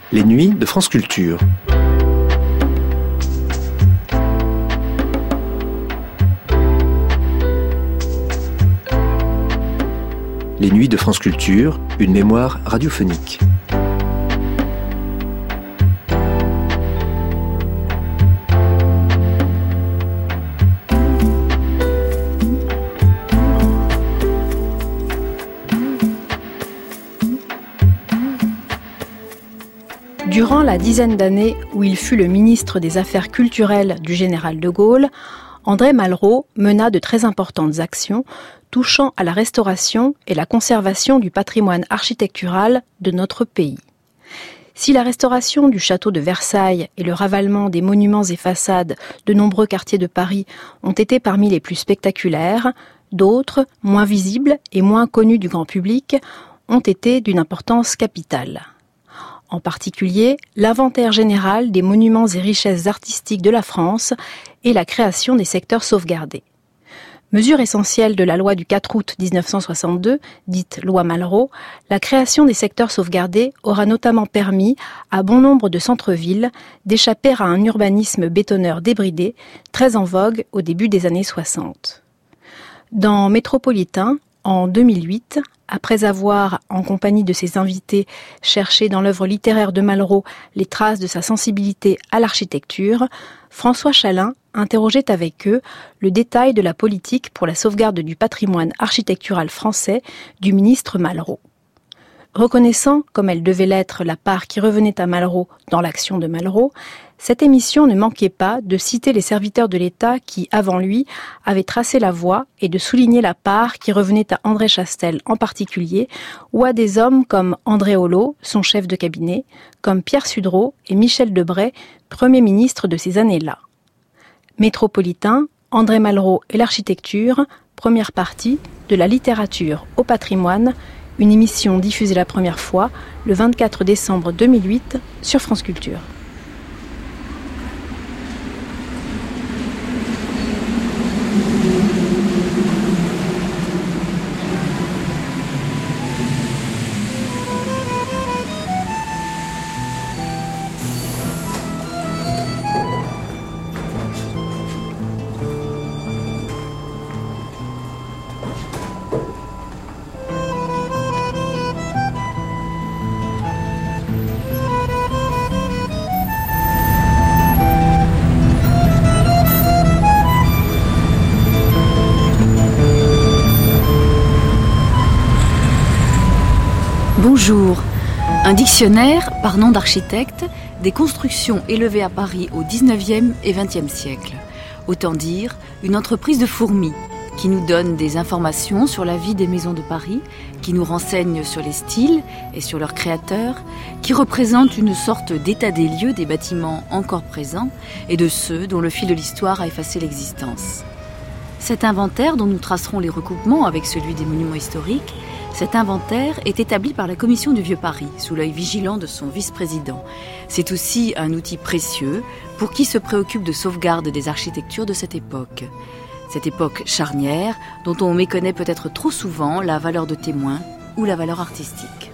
Les nuits de France Culture. Les nuits de France Culture, une mémoire radiophonique. Durant la dizaine d'années où il fut le ministre des Affaires culturelles du général de Gaulle, André Malraux mena de très importantes actions touchant à la restauration et la conservation du patrimoine architectural de notre pays. Si la restauration du château de Versailles et le ravalement des monuments et façades de nombreux quartiers de Paris ont été parmi les plus spectaculaires, d'autres, moins visibles et moins connus du grand public, ont été d'une importance capitale. En particulier, l'inventaire général des monuments et richesses artistiques de la France et la création des secteurs sauvegardés. Mesure essentielle de la loi du 4 août 1962, dite loi Malraux, la création des secteurs sauvegardés aura notamment permis à bon nombre de centres-villes d'échapper à un urbanisme bétonneur débridé, très en vogue au début des années 60. Dans Métropolitain, en 2008, après avoir, en compagnie de ses invités, cherché dans l'œuvre littéraire de Malraux les traces de sa sensibilité à l'architecture, François Chalin interrogeait avec eux le détail de la politique pour la sauvegarde du patrimoine architectural français du ministre Malraux. Reconnaissant, comme elle devait l'être, la part qui revenait à Malraux dans l'action de Malraux, cette émission ne manquait pas de citer les serviteurs de l'État qui, avant lui, avaient tracé la voie et de souligner la part qui revenait à André Chastel en particulier, ou à des hommes comme André Holot, son chef de cabinet, comme Pierre Sudreau et Michel Debray, Premier ministre de ces années-là. Métropolitain, André Malraux et l'architecture, première partie, de la littérature au patrimoine, une émission diffusée la première fois le 24 décembre 2008 sur France Culture. Bonjour. Un dictionnaire, par nom d'architecte, des constructions élevées à Paris au XIXe et XXe siècle. Autant dire, une entreprise de fourmis qui nous donne des informations sur la vie des maisons de Paris, qui nous renseigne sur les styles et sur leurs créateurs, qui représente une sorte d'état des lieux des bâtiments encore présents et de ceux dont le fil de l'histoire a effacé l'existence. Cet inventaire, dont nous tracerons les recoupements avec celui des monuments historiques, cet inventaire est établi par la Commission du Vieux-Paris, sous l'œil vigilant de son vice-président. C'est aussi un outil précieux pour qui se préoccupe de sauvegarde des architectures de cette époque. Cette époque charnière, dont on méconnaît peut-être trop souvent la valeur de témoin ou la valeur artistique.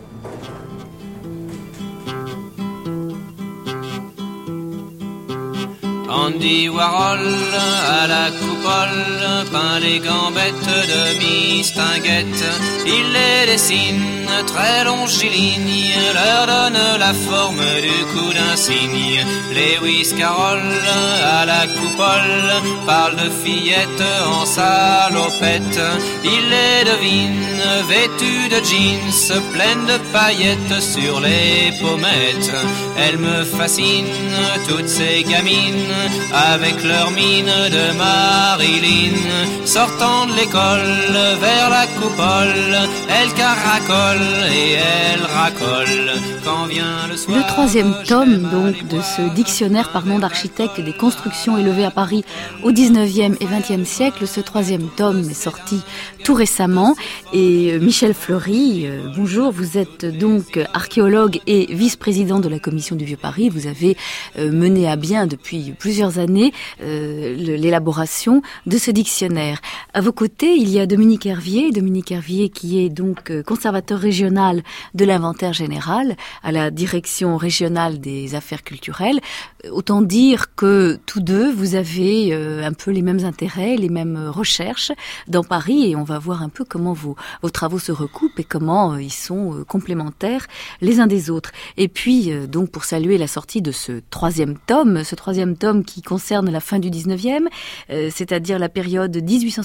Andy Warhol à la coupole peint les gambettes de Mistinguett. Il les dessine très longilignes, leur donne la forme du coup d'un cygne. Lewis Carroll à la coupole parle de fillettes en salopette. Il les devine vêtues de jeans pleines de paillettes sur les pommettes. Elles me fascinent, toutes ces gamines, avec leur mine de Marilyn. Sortant de l'école vers la coupole, elles caracolent et elles racolent quand vient le soir. Le troisième tome donc de ce dictionnaire par nom d'architecte des constructions élevées à Paris au XIXe et XXe siècle. Ce troisième tome est sorti tout récemment et Michel Fleury, bonjour, vous êtes donc archéologue et vice-président de la Commission du Vieux-Paris. Vous avez mené à bien depuis plusieurs plusieurs années l'élaboration de ce dictionnaire. À vos côtés, il y a Dominique Hervier qui est donc conservateur régional de l'inventaire général à la direction régionale des affaires culturelles. Autant dire que tous deux, vous avez un peu les mêmes intérêts, les mêmes recherches dans Paris, et on va voir un peu comment vos travaux se recoupent et comment ils sont complémentaires les uns des autres. Et puis, donc, pour saluer la sortie de ce troisième tome qui concerne la fin du 19e, c'est-à-dire la période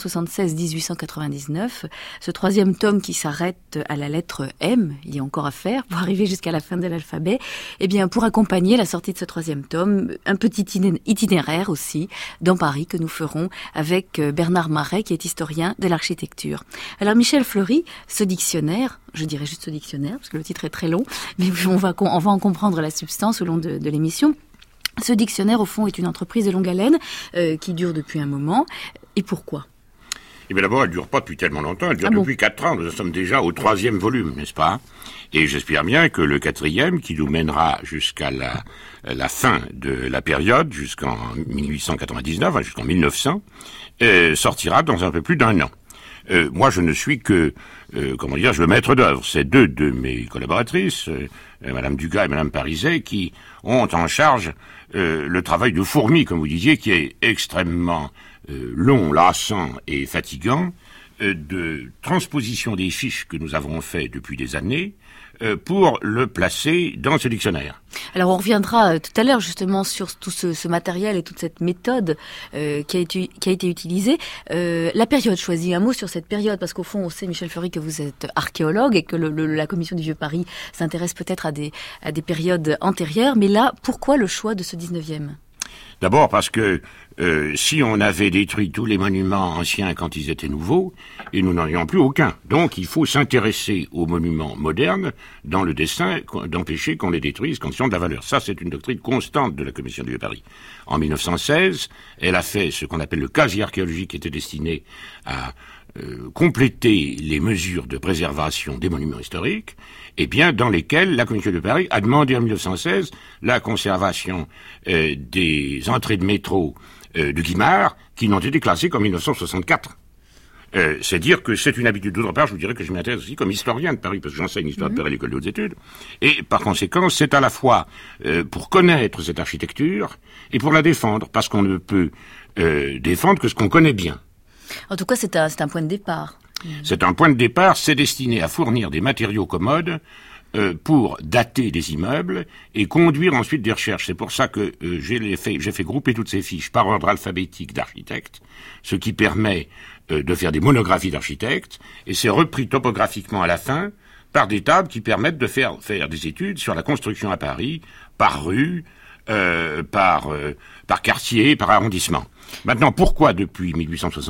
1876-1899, ce troisième tome qui s'arrête à la lettre M, il y a encore à faire pour arriver jusqu'à la fin de l'alphabet, et bien, pour accompagner la sortie de ce troisième tome, un petit itinéraire aussi dans Paris que nous ferons avec Bernard Marais, qui est historien de l'architecture. Alors, Michel Fleury, ce dictionnaire, je dirais juste ce dictionnaire, parce que le titre est très long, mais on va en comprendre la substance au long de l'émission. Ce dictionnaire, au fond, est une entreprise de longue haleine qui dure depuis un moment. Et pourquoi ? Eh bien d'abord, elle ne dure pas depuis tellement longtemps, elle dure depuis 4 ans. Nous sommes déjà au 3e volume, n'est-ce pas ? Et j'espère bien que le 4e, qui nous mènera jusqu'à la fin de la période, jusqu'en 1899, jusqu'en 1900, sortira dans un peu plus d'1 an. Moi, je ne suis que, le maître d'œuvre. C'est 2 de mes collaboratrices, Madame Dugas et Madame Pariset, qui ont en charge le travail de fourmi, comme vous disiez, qui est extrêmement long, lassant et fatigant, de transposition des fiches que nous avons fait depuis des années pour le placer dans ce dictionnaire. Alors on reviendra tout à l'heure justement sur tout ce matériel et toute cette méthode qui a été utilisée. La période choisie, un mot sur cette période, parce qu'au fond on sait, Michel Fleury, que vous êtes archéologue et que la commission du Vieux-Paris s'intéresse peut-être à des périodes antérieures, mais là, pourquoi le choix de ce 19e ? D'abord parce que si on avait détruit tous les monuments anciens quand ils étaient nouveaux, et nous n'en avions plus aucun. Donc il faut s'intéresser aux monuments modernes dans le dessein d'empêcher qu'on les détruise quand ils ont de la valeur. Ça, c'est une doctrine constante de la Commission du Vieux-Paris. En 1916, elle a fait ce qu'on appelle le casier archéologique, qui était destiné à compléter les mesures de préservation des monuments historiques, et bien dans lesquels la Commission de Paris a demandé en 1916 la conservation des entrées de métro de Guimard, qui n'ont été classées qu'en 1964. C'est dire que c'est une habitude. D'autre part, je vous dirais que je m'intéresse aussi comme historien de Paris, parce que j'enseigne l'histoire de Paris à l'école de hautes études. Et par conséquent, c'est à la fois pour connaître cette architecture et pour la défendre, parce qu'on ne peut défendre que ce qu'on connaît bien. En tout cas, c'est un point de départ. C'est un point de départ, c'est destiné à fournir des matériaux commodes pour dater des immeubles et conduire ensuite des recherches. C'est pour ça que j'ai fait grouper toutes ces fiches par ordre alphabétique d'architectes, ce qui permet de faire des monographies d'architectes, et c'est repris topographiquement à la fin par des tables qui permettent de faire des études sur la construction à Paris, par rue, par quartier, par arrondissement. Maintenant, pourquoi depuis 1876 ?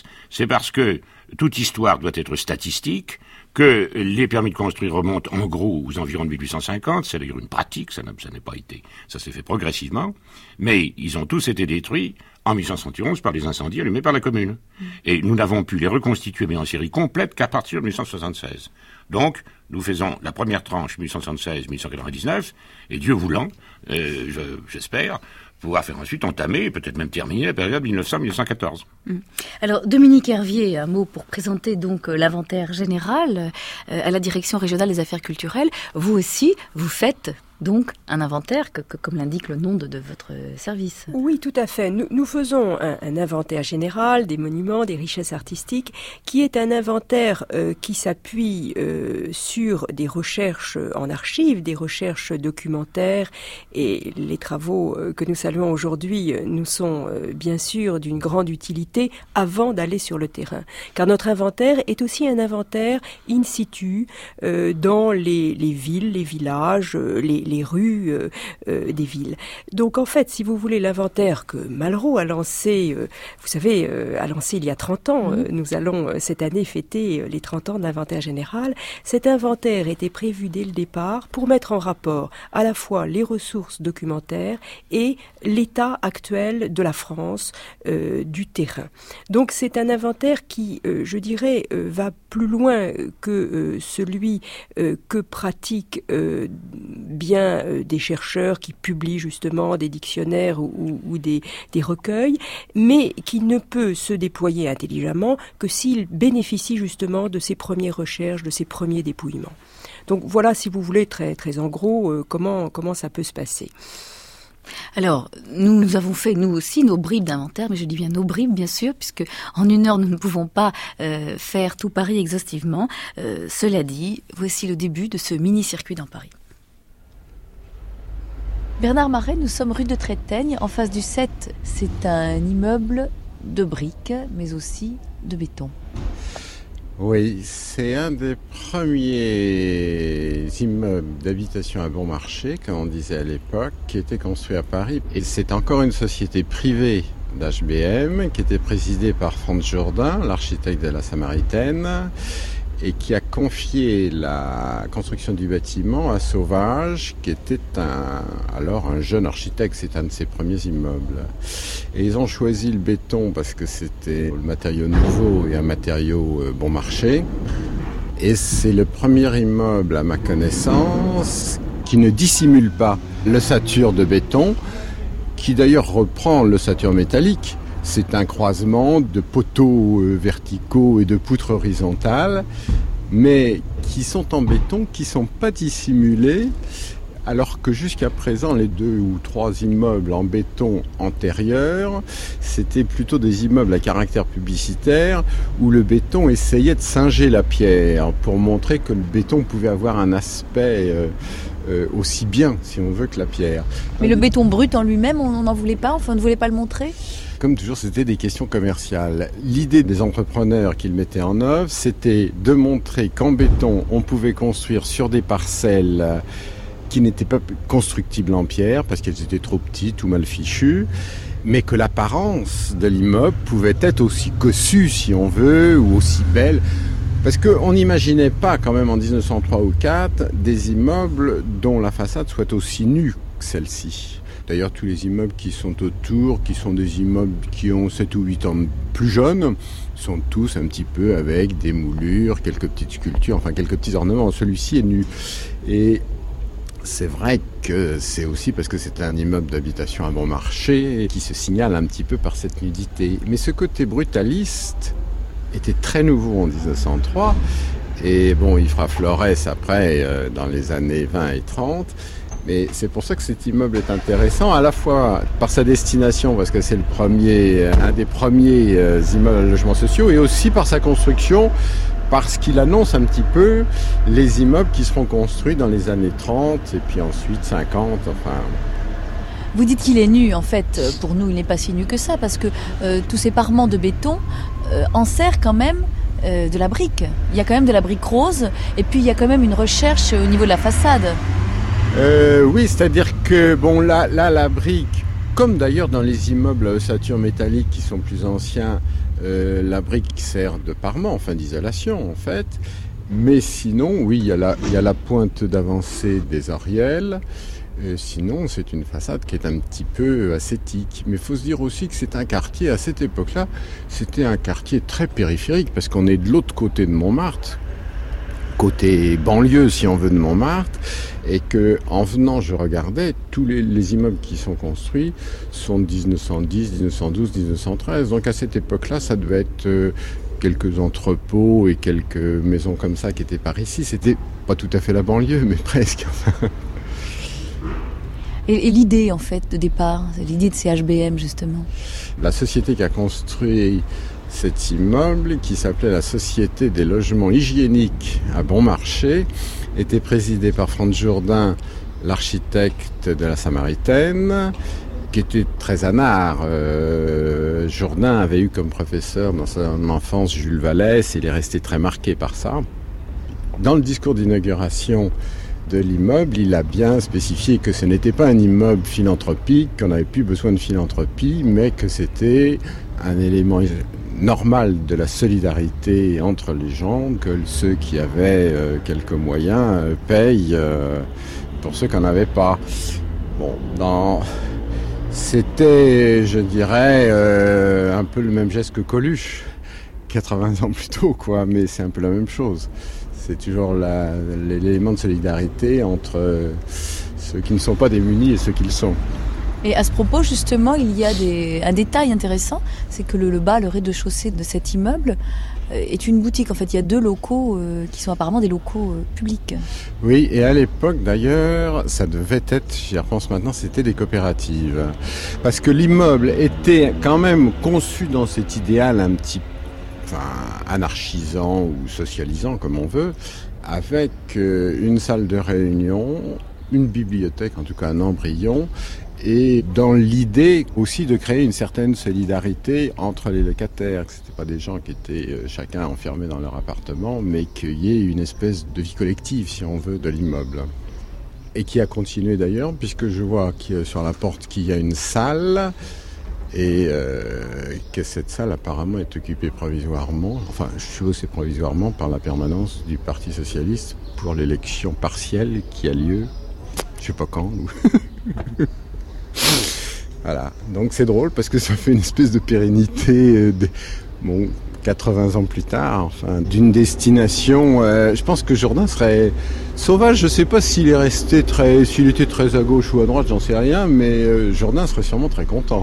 C'est parce que toute histoire doit être statistique, que les permis de construire remontent en gros aux environs de 1850, c'est d'ailleurs une pratique, ça n'a pas été, ça s'est fait progressivement, mais ils ont tous été détruits en 1871 par des incendies allumés par la commune. Et nous n'avons pu les reconstituer, mais en série complète, qu'à partir de 1876. Donc, nous faisons la première tranche 1876-1899, et Dieu voulant, j'espère, pouvoir faire ensuite entamer, peut-être même terminer la période 1900-1914. Alors, Dominique Hervier, un mot pour présenter donc l'inventaire général à la Direction régionale des affaires culturelles. Vous aussi, vous faites donc un inventaire, comme l'indique le nom de votre service. Oui, tout à fait. Nous faisons un inventaire général des monuments, des richesses artistiques, qui est un inventaire qui s'appuie sur des recherches en archives, des recherches documentaires, et les travaux que nous saluons aujourd'hui nous sont bien sûr d'une grande utilité avant d'aller sur le terrain. Car notre inventaire est aussi un inventaire in situ dans les villes, les villages, les rues des villes. Donc en fait, si vous voulez, l'inventaire que Malraux a lancé, vous savez, a lancé il y a 30 ans, nous allons cette année fêter les 30 ans de l'inventaire général, cet inventaire était prévu dès le départ pour mettre en rapport à la fois les ressources documentaires et l'état actuel de la France, du terrain. Donc c'est un inventaire qui, je dirais, va plus loin que celui que pratique bien bien des chercheurs qui publient justement des dictionnaires ou des recueils, mais qui ne peut se déployer intelligemment que s'il bénéficie justement de ses premières recherches, de ses premiers dépouillements. Donc voilà, si vous voulez, très, très en gros, comment ça peut se passer. Alors, nous avons fait, nous aussi, nos bribes d'inventaire, mais je dis bien nos bribes, bien sûr, puisque en 1 heure, nous ne pouvons pas faire tout Paris exhaustivement. Cela dit, voici le début de ce mini-circuit dans Paris. Bernard Marais, nous sommes rue de Trétaigne, en face du 7. C'est un immeuble de briques, mais aussi de béton. Oui, c'est un des premiers immeubles d'habitation à bon marché, comme on disait à l'époque, qui était construit à Paris. Et c'est encore une société privée d'HBM, qui était présidée par Franz Jourdain, l'architecte de la Samaritaine, et qui a confié la construction du bâtiment à Sauvage, qui était alors un jeune architecte. C'est un de ses premiers immeubles. Et ils ont choisi le béton parce que c'était le matériau nouveau et un matériau bon marché. Et c'est le premier immeuble, à ma connaissance, qui ne dissimule pas l'ossature de béton, qui d'ailleurs reprend l'ossature métallique. C'est un croisement de poteaux verticaux et de poutres horizontales, mais qui sont en béton, qui ne sont pas dissimulés, alors que jusqu'à présent, les 2 ou 3 immeubles en béton antérieurs, c'était plutôt des immeubles à caractère publicitaire, où le béton essayait de singer la pierre, pour montrer que le béton pouvait avoir un aspect aussi bien, si on veut, que la pierre. Mais le béton brut en lui-même, on n'en voulait pas, enfin on ne voulait pas le montrer ? Comme toujours, c'était des questions commerciales. L'idée des entrepreneurs qu'ils mettaient en œuvre, c'était de montrer qu'en béton, on pouvait construire sur des parcelles qui n'étaient pas constructibles en pierre, parce qu'elles étaient trop petites ou mal fichues, mais que l'apparence de l'immeuble pouvait être aussi cossue, si on veut, ou aussi belle. Parce qu'on n'imaginait pas, quand même, en 1903 ou 4, des immeubles dont la façade soit aussi nue que celle-ci. D'ailleurs, tous les immeubles qui sont autour, qui sont des immeubles qui ont 7 ou 8 ans plus jeunes, sont tous un petit peu avec des moulures, quelques petites sculptures, enfin quelques petits ornements. Celui-ci est nu. Et c'est vrai que c'est aussi parce que c'est un immeuble d'habitation à bon marché qui se signale un petit peu par cette nudité. Mais ce côté brutaliste était très nouveau en 1903. Et bon, il fera florès après, dans les années 20 et 30. Mais c'est pour ça que cet immeuble est intéressant, à la fois par sa destination, parce que c'est un des premiers immeubles à logements sociaux, et aussi par sa construction, parce qu'il annonce un petit peu les immeubles qui seront construits dans les années 30, et puis ensuite 50, enfin... Vous dites qu'il est nu, en fait, pour nous il n'est pas si nu que ça, parce que tous ces parements de béton enserrent quand même de la brique. Il y a quand même de la brique rose, et puis il y a quand même une recherche au niveau de la façade. Oui, c'est-à-dire que bon, là, la brique, comme d'ailleurs dans les immeubles à ossature métallique qui sont plus anciens, la brique sert de parement, enfin d'isolation en fait. Mais sinon, oui, il y a la pointe d'avancée des oriels. Sinon, c'est une façade qui est un petit peu ascétique. Mais il faut se dire aussi que c'est un quartier, à cette époque-là, c'était un quartier très périphérique, parce qu'on est de l'autre côté de Montmartre, côté banlieue si on veut de Montmartre, et que en venant je regardais tous les immeubles qui sont construits sont de 1910, 1912, 1913, donc à cette époque-là ça devait être quelques entrepôts et quelques maisons comme ça qui étaient par ici. C'était pas tout à fait la banlieue mais presque. Et l'idée en fait de départ, l'idée de ces HBM justement, la société qui a construit cet immeuble, qui s'appelait la Société des logements hygiéniques à bon marché, était présidée par Franz Jourdain, l'architecte de la Samaritaine, qui était très anard. Jourdain avait eu comme professeur dans son enfance Jules Vallès, il est resté très marqué par ça. Dans le discours d'inauguration de l'immeuble, il a bien spécifié que ce n'était pas un immeuble philanthropique, qu'on n'avait plus besoin de philanthropie, mais que c'était un élément normal de la solidarité entre les gens, que ceux qui avaient quelques moyens payent pour ceux qui n'en avaient pas. Bon, c'était, je dirais, un peu le même geste que Coluche, 80 ans plus tôt, quoi, mais c'est un peu la même chose. C'est toujours l'élément de solidarité entre ceux qui ne sont pas démunis et ceux qui le sont. Et à ce propos, justement, il y a un détail intéressant, c'est que le rez-de-chaussée de cet immeuble est une boutique. En fait, il y a 2 locaux qui sont apparemment des locaux publics. Oui, et à l'époque, d'ailleurs, ça devait être, j'y repense maintenant, c'était des coopératives. Parce que l'immeuble était quand même conçu dans cet idéal un petit anarchisant ou socialisant, comme on veut, avec une salle de réunion, une bibliothèque, en tout cas un embryon, et dans l'idée aussi de créer une certaine solidarité entre les locataires, que c'était pas des gens qui étaient chacun enfermés dans leur appartement, mais qu'il y ait une espèce de vie collective, si on veut, de l'immeuble. Et qui a continué d'ailleurs, puisque je vois sur la porte qu'il y a une salle, et que cette salle apparemment est occupée provisoirement, enfin je suppose c'est provisoirement par la permanence du Parti Socialiste pour l'élection partielle qui a lieu, je sais pas quand. Voilà, donc c'est drôle parce que ça fait une espèce de pérennité, 80 ans plus tard, enfin, d'une destination. Je pense que Jourdain serait sauvage. Je sais pas s'il était très à gauche ou à droite, j'en sais rien, mais Jourdain serait sûrement très content.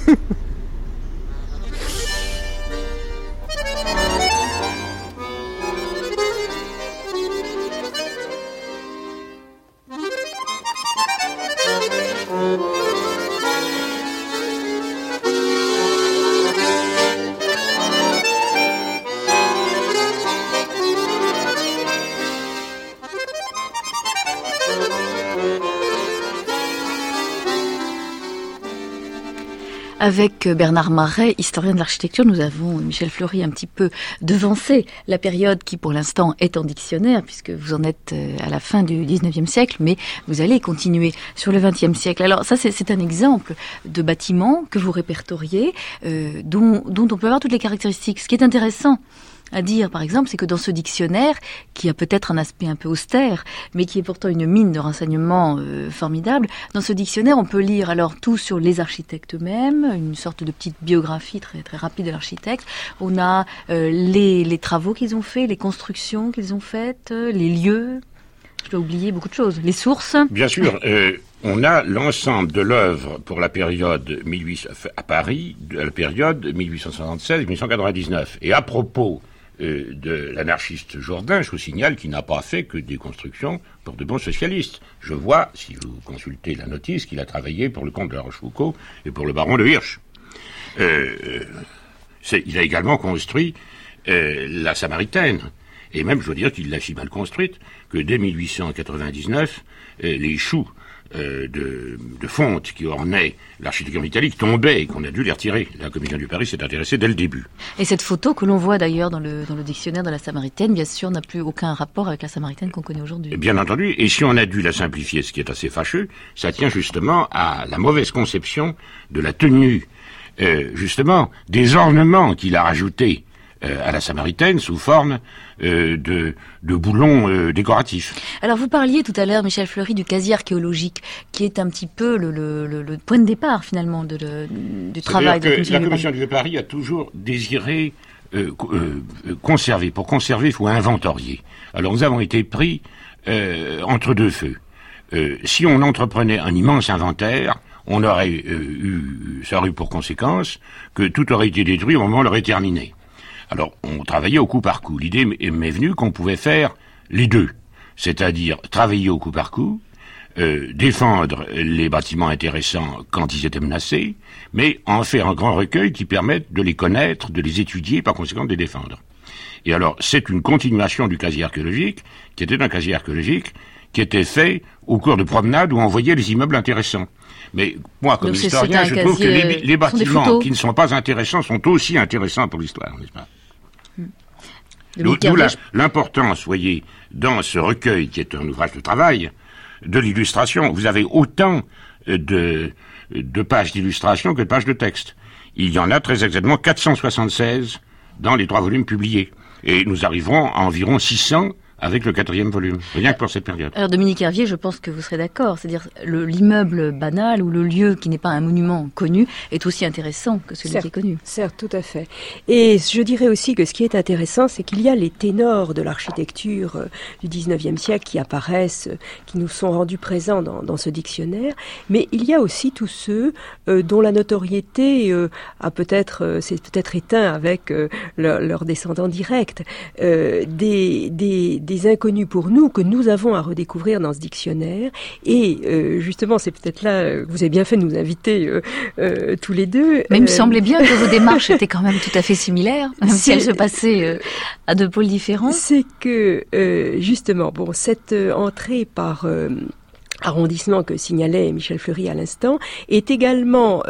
Avec Bernard Maret, historien de l'architecture, nous avons, Michel Fleury, un petit peu devancé la période qui, pour l'instant, est en dictionnaire, puisque vous en êtes à la fin du 19e siècle, mais vous allez continuer sur le 20e siècle. Alors ça, c'est un exemple de bâtiment que vous répertoriez, dont on peut avoir toutes les caractéristiques. Ce qui est intéressant à dire, par exemple, c'est que dans ce dictionnaire, qui a peut-être un aspect un peu austère, mais qui est pourtant une mine de renseignements formidable, dans ce dictionnaire, on peut lire alors tout sur les architectes eux-mêmes, une sorte de petite biographie très, très rapide de l'architecte. On a les travaux qu'ils ont faits, les constructions qu'ils ont faites, les lieux. Je dois oublier beaucoup de choses. Les sources. Bien sûr. On a l'ensemble de l'œuvre pour la période à Paris, de la période 1876-1899. Et à propos de l'anarchiste Jourdain, je vous signale qu'il n'a pas fait que des constructions pour de bons socialistes. Je vois, si vous consultez la notice, qu'il a travaillé pour le comte de la Rochefoucauld et pour le baron de Hirsch. Il a également construit la Samaritaine. Et même, je dois dire qu'il l'a si mal construite que dès 1899, les choux de fonte qui ornaient l'architecture italique tombaient et qu'on a dû les retirer. La Commission du Paris s'est intéressée dès le début. Et cette photo que l'on voit d'ailleurs dans le dictionnaire de la Samaritaine, bien sûr, n'a plus aucun rapport avec la Samaritaine qu'on connaît aujourd'hui. Bien entendu, et si on a dû la simplifier, ce qui est assez fâcheux, ça tient justement à la mauvaise conception de la tenue, justement, des ornements qu'il a rajoutés à la Samaritaine sous forme de boulons décoratifs. Alors vous parliez tout à l'heure, Michel Fleury, du casier archéologique, qui est un petit peu le point de départ finalement du travail de la Commission La Commission du Paris a toujours désiré conserver. Pour conserver, il faut inventorier. Alors nous avons été pris entre deux feux. Si on entreprenait un immense inventaire, on aurait ça aurait eu pour conséquence que tout aurait été détruit au moment où on l'aurait terminé. Alors, on travaillait au coup par coup. L'idée m'est venue qu'on pouvait faire les deux. C'est-à-dire travailler au coup par coup, défendre les bâtiments intéressants quand ils étaient menacés, mais en faire un grand recueil qui permette de les connaître, de les étudier, par conséquent de les défendre. Et alors, c'est une continuation du casier archéologique, qui était un casier archéologique qui était fait au cours de promenades où on voyait les immeubles intéressants. Mais moi, comme historien, je trouve que les bâtiments qui ne sont pas intéressants sont aussi intéressants pour l'histoire, n'est-ce pas ? D'où l'importance, voyez, dans ce recueil qui est un ouvrage de travail, de l'illustration. Vous avez autant de pages d'illustration que de pages de texte. Il y en a très exactement 476 dans les 3 volumes publiés. Et nous arriverons à environ 600 avec le 4e volume, rien que pour cette période. Alors Dominique Hervier, je pense que vous serez d'accord, c'est-à-dire l'immeuble banal ou le lieu qui n'est pas un monument connu est aussi intéressant que celui qui est connu. Certes, tout à fait. Et je dirais aussi que ce qui est intéressant, c'est qu'il y a les ténors de l'architecture du 19e siècle qui apparaissent, qui nous sont rendus présents dans ce dictionnaire, mais il y a aussi tous ceux dont la notoriété s'est peut-être éteint avec leurs descendants directs, des inconnus pour nous que nous avons à redécouvrir dans ce dictionnaire. Et justement, c'est peut-être là que vous avez bien fait de nous inviter tous les deux. Mais il me semblait bien que vos démarches étaient quand même tout à fait similaires, même si elles se passaient à deux pôles différents. C'est que, justement, cette entrée par arrondissement que signalait Michel Fleury à l'instant, est également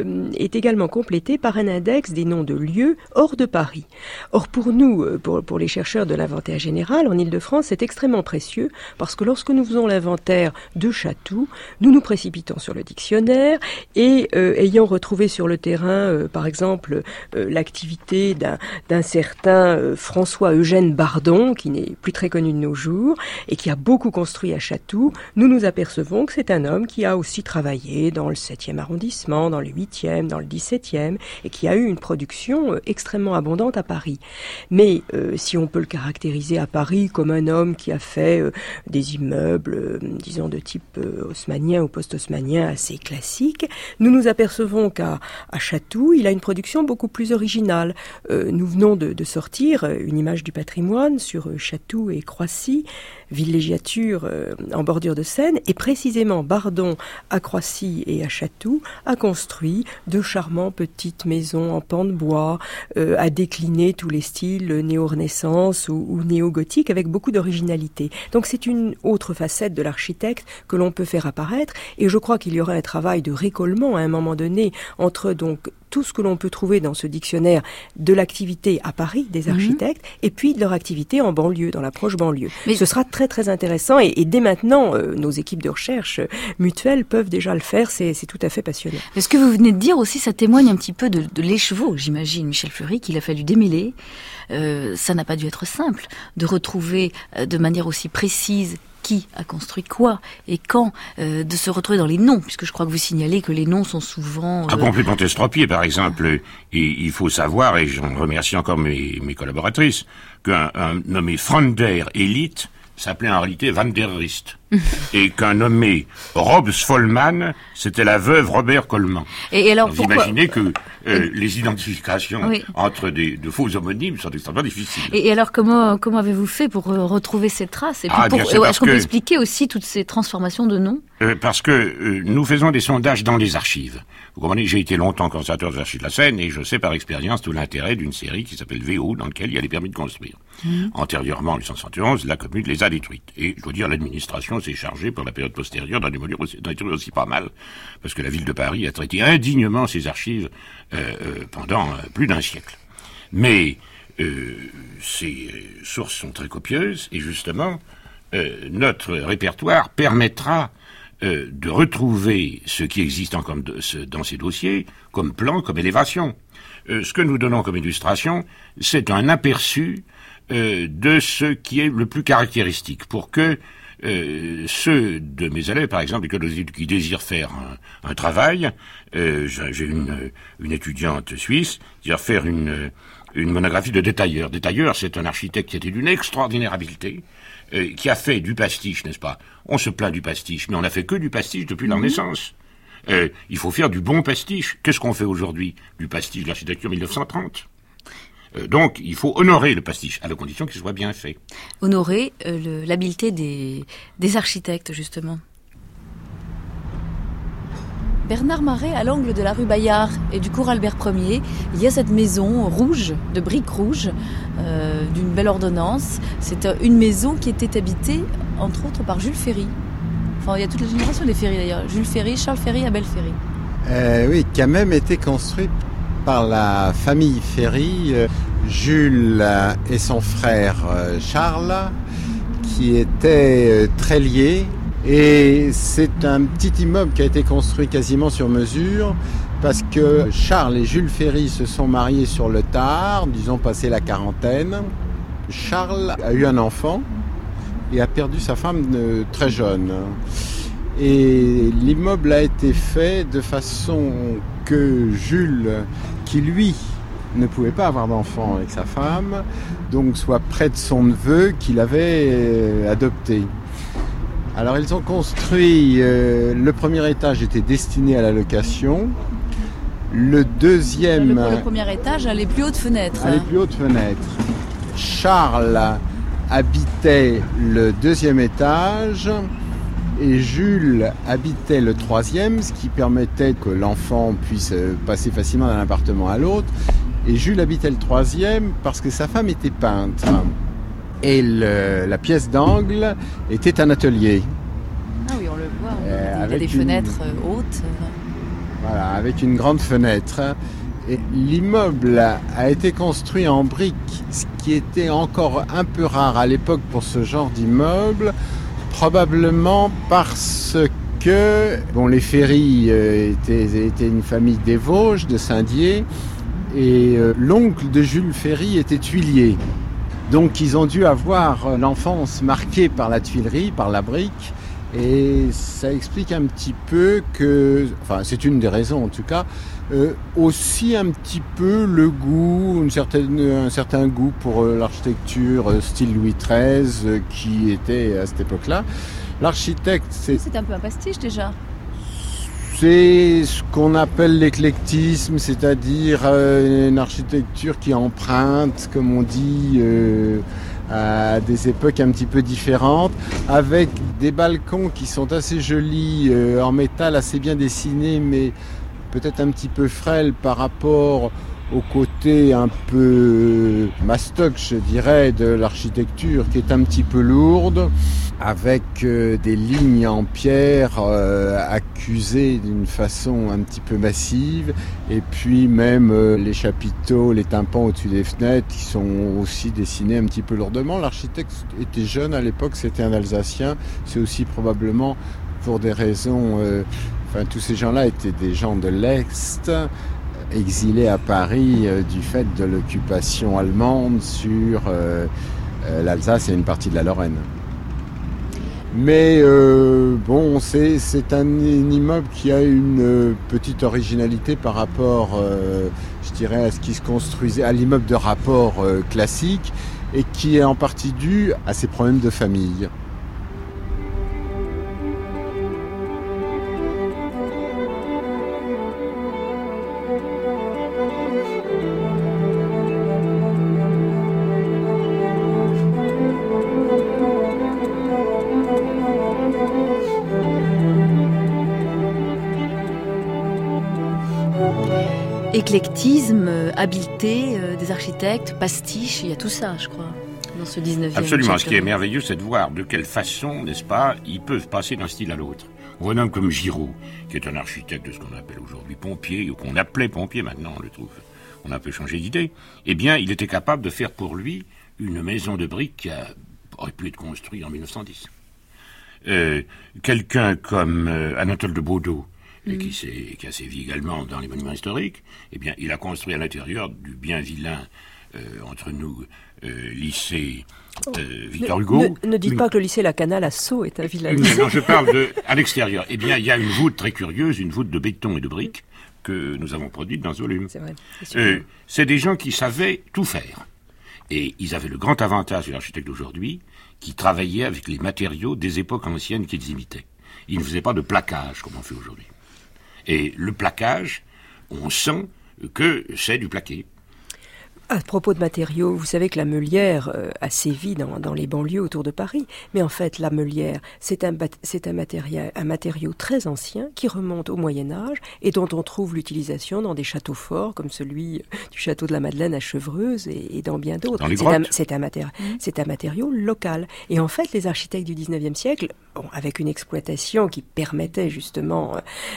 complété par un index des noms de lieux hors de Paris. Or, pour nous, pour les chercheurs de l'inventaire général en Île-de-France, c'est extrêmement précieux parce que lorsque nous faisons l'inventaire de Chatou, nous nous précipitons sur le dictionnaire et ayant retrouvé sur le terrain, par exemple, l'activité d'un certain François-Eugène Bardon, qui n'est plus très connu de nos jours et qui a beaucoup construit à Chatou, nous apercevons que c'est un homme qui a aussi travaillé dans le 7e arrondissement, dans le 8e, dans le 17e, et qui a eu une production extrêmement abondante à Paris. Mais si on peut le caractériser à Paris comme un homme qui a fait des immeubles, disons de type haussmannien ou post-haussmannien assez classiques, nous nous apercevons qu'à Chatou, il a une production beaucoup plus originale. Nous venons de sortir une image du patrimoine sur Chatou et Croissy, villégiature en bordure de Seine, et précisément Bardon à Croissy et à Chatou a construit de charmantes petites maisons en pan de bois, a décliné tous les styles néo-renaissance ou néo-gothique avec beaucoup d'originalité. Donc c'est une autre facette de l'architecte que l'on peut faire apparaître, et je crois qu'il y aura un travail de récollement à un moment donné entre donc tout ce que l'on peut trouver dans ce dictionnaire de l'activité à Paris des architectes et puis de leur activité en banlieue, dans l'approche banlieue. Mais ce sera très très intéressant et dès maintenant, nos équipes de recherche mutuelles peuvent déjà le faire, c'est tout à fait passionnant. Mais ce que vous venez de dire aussi, ça témoigne un petit peu de l'écheveau, j'imagine, Michel Fleury, qu'il a fallu démêler. Ça n'a pas dû être simple de retrouver de manière aussi précise qui a construit quoi et quand, de se retrouver dans les noms, puisque je crois que vous signalez que les noms sont souvent... complètement estropiés, par exemple. Et il faut savoir, et j'en remercie encore mes collaboratrices, qu'un nommé Fronder Elite s'appelait en réalité Van der Rist. Et qu'un nommé Robes Vollmann, c'était la veuve Robert Coleman. Et alors vous imaginez que les identifications entre de faux homonymes sont extrêmement difficiles. Et alors comment avez-vous fait pour retrouver ces traces? Et puis est-ce qu'on peut expliquer aussi toutes ces transformations de noms? Parce que nous faisons des sondages dans les archives. Vous comprenez, j'ai été longtemps conservateur des archives de la Seine et je sais par expérience tout l'intérêt d'une série qui s'appelle VO, dans laquelle il y a les permis de construire. Antérieurement, en 1871, la commune les a détruites. Et je dois dire, l'administration s'est chargée pour la période postérieure d'en détruire aussi pas mal, parce que la ville de Paris a traité indignement ses archives pendant plus d'un siècle. Mais ces sources sont très copieuses et justement, notre répertoire permettra de retrouver ce qui existe encore dans ces dossiers, comme plan, comme élévation. Ce que nous donnons comme illustration, c'est un aperçu de ce qui est le plus caractéristique, pour que ceux de mes élèves, par exemple, qui désirent faire un travail, j'ai une étudiante suisse qui va faire une monographie de Détailleur. Détailleur, c'est un architecte qui était d'une extraordinaire habileté, qui a fait du pastiche, n'est-ce pas? On se plaint du pastiche, mais on n'a fait que du pastiche depuis la Renaissance. Il faut faire du bon pastiche. Qu'est-ce qu'on fait aujourd'hui? Du pastiche de l'architecture 1930. Donc, il faut honorer le pastiche, à la condition qu'il soit bien fait. Honorer l'habileté des architectes, justement. Bernard Marais, à l'angle de la rue Bayard et du cours Albert Ier, il y a cette maison rouge, de briques rouges, d'une belle ordonnance. C'est une maison qui était habitée, entre autres, par Jules Ferry. Enfin, il y a toute la génération des Ferry, d'ailleurs. Jules Ferry, Charles Ferry, Abel Ferry. Oui, qui a même été construite par la famille Ferry, Jules et son frère Charles, qui étaient très liés. Et c'est un petit immeuble qui a été construit quasiment sur mesure, parce que Charles et Jules Ferry se sont mariés sur le tard, disons passé la quarantaine. Charles a eu un enfant, et a perdu sa femme très jeune. Et l'immeuble a été fait de façon que Jules, qui lui ne pouvait pas avoir d'enfant avec sa femme, donc soit près de son neveu qu'il avait adopté. Alors ils ont construit, le premier étage était destiné à la location, le deuxième... Le premier étage a les plus hautes fenêtres. Les plus hautes fenêtres. Charles habitait le deuxième étage et Jules habitait le troisième, ce qui permettait que l'enfant puisse passer facilement d'un appartement à l'autre. Et Jules habitait le troisième parce que sa femme était peintre. Et la pièce d'angle était un atelier. Ah oui, on le voit. Il y a des fenêtres hautes. Voilà, avec une grande fenêtre. Et l'immeuble a été construit en briques, ce qui était encore un peu rare à l'époque pour ce genre d'immeuble, probablement parce que les Ferry étaient une famille des Vosges, de Saint-Dié, et l'oncle de Jules Ferry était tuilier. Donc ils ont dû avoir l'enfance marquée par la tuilerie, par la brique, et ça explique un petit peu que, enfin c'est une des raisons en tout cas, aussi un petit peu le goût, un certain goût pour l'architecture style Louis XIII qui était à cette époque-là. L'architecte, c'est un peu un pastiche déjà. C'est ce qu'on appelle l'éclectisme, c'est-à-dire une architecture qui emprunte, comme on dit, à des époques un petit peu différentes, avec des balcons qui sont assez jolis, en métal assez bien dessinés, mais peut-être un petit peu frêles par rapport au côté un peu mastoc, je dirais, de l'architecture, qui est un petit peu lourde, avec des lignes en pierre accusées d'une façon un petit peu massive, et puis même les chapiteaux, les tympans au-dessus des fenêtres qui sont aussi dessinés un petit peu lourdement. L'architecte était jeune à l'époque, c'était un Alsacien, c'est aussi probablement pour des raisons... tous ces gens-là étaient des gens de l'Est, exilés à Paris du fait de l'occupation allemande sur l'Alsace et une partie de la Lorraine. Mais c'est un immeuble qui a une petite originalité par rapport, je dirais, à ce qui se construisait, à l'immeuble de rapport classique, et qui est en partie dû à ses problèmes de famille. Éclectisme, habileté des architectes, pastiche, il y a tout ça, je crois, dans ce 19e. Absolument. Ce qui est merveilleux, c'est de voir de quelle façon, n'est-ce pas, ils peuvent passer d'un style à l'autre. On voit un homme comme Giraud, qui est un architecte de ce qu'on appelle aujourd'hui pompier, ou qu'on appelait pompier maintenant, on le trouve. On a un peu changé d'idée. Eh bien, il était capable de faire pour lui une maison de briques qui aurait pu être construite en 1910. Quelqu'un comme Anatole de Baudot, qui a sévi également dans les monuments historiques, eh bien, il a construit à l'intérieur du bien vilain, entre nous, lycée Victor Hugo. Ne dites pas que le lycée La Canale à Sceaux est un vilain. Non, je parle à l'extérieur. Eh bien, il y a une voûte très curieuse, une voûte de béton et de briques, que nous avons produite dans ce volume. C'est vrai. C'est des gens qui savaient tout faire. Et ils avaient le grand avantage de l'architecte d'aujourd'hui, qui travaillait avec les matériaux des époques anciennes qu'ils imitaient. Ils ne faisaient pas de plaquage, comme on fait aujourd'hui. Et le plaquage, on sent que c'est du plaqué. À propos de matériaux, vous savez que la meulière a sévi dans les banlieues autour de Paris. Mais en fait, la meulière, c'est un matériau très ancien qui remonte au Moyen-Âge et dont on trouve l'utilisation dans des châteaux forts comme celui du château de la Madeleine à Chevreuse et dans bien d'autres. Dans les grottes. C'est un matériau local. Et en fait, les architectes du 19e siècle, avec une exploitation qui permettait justement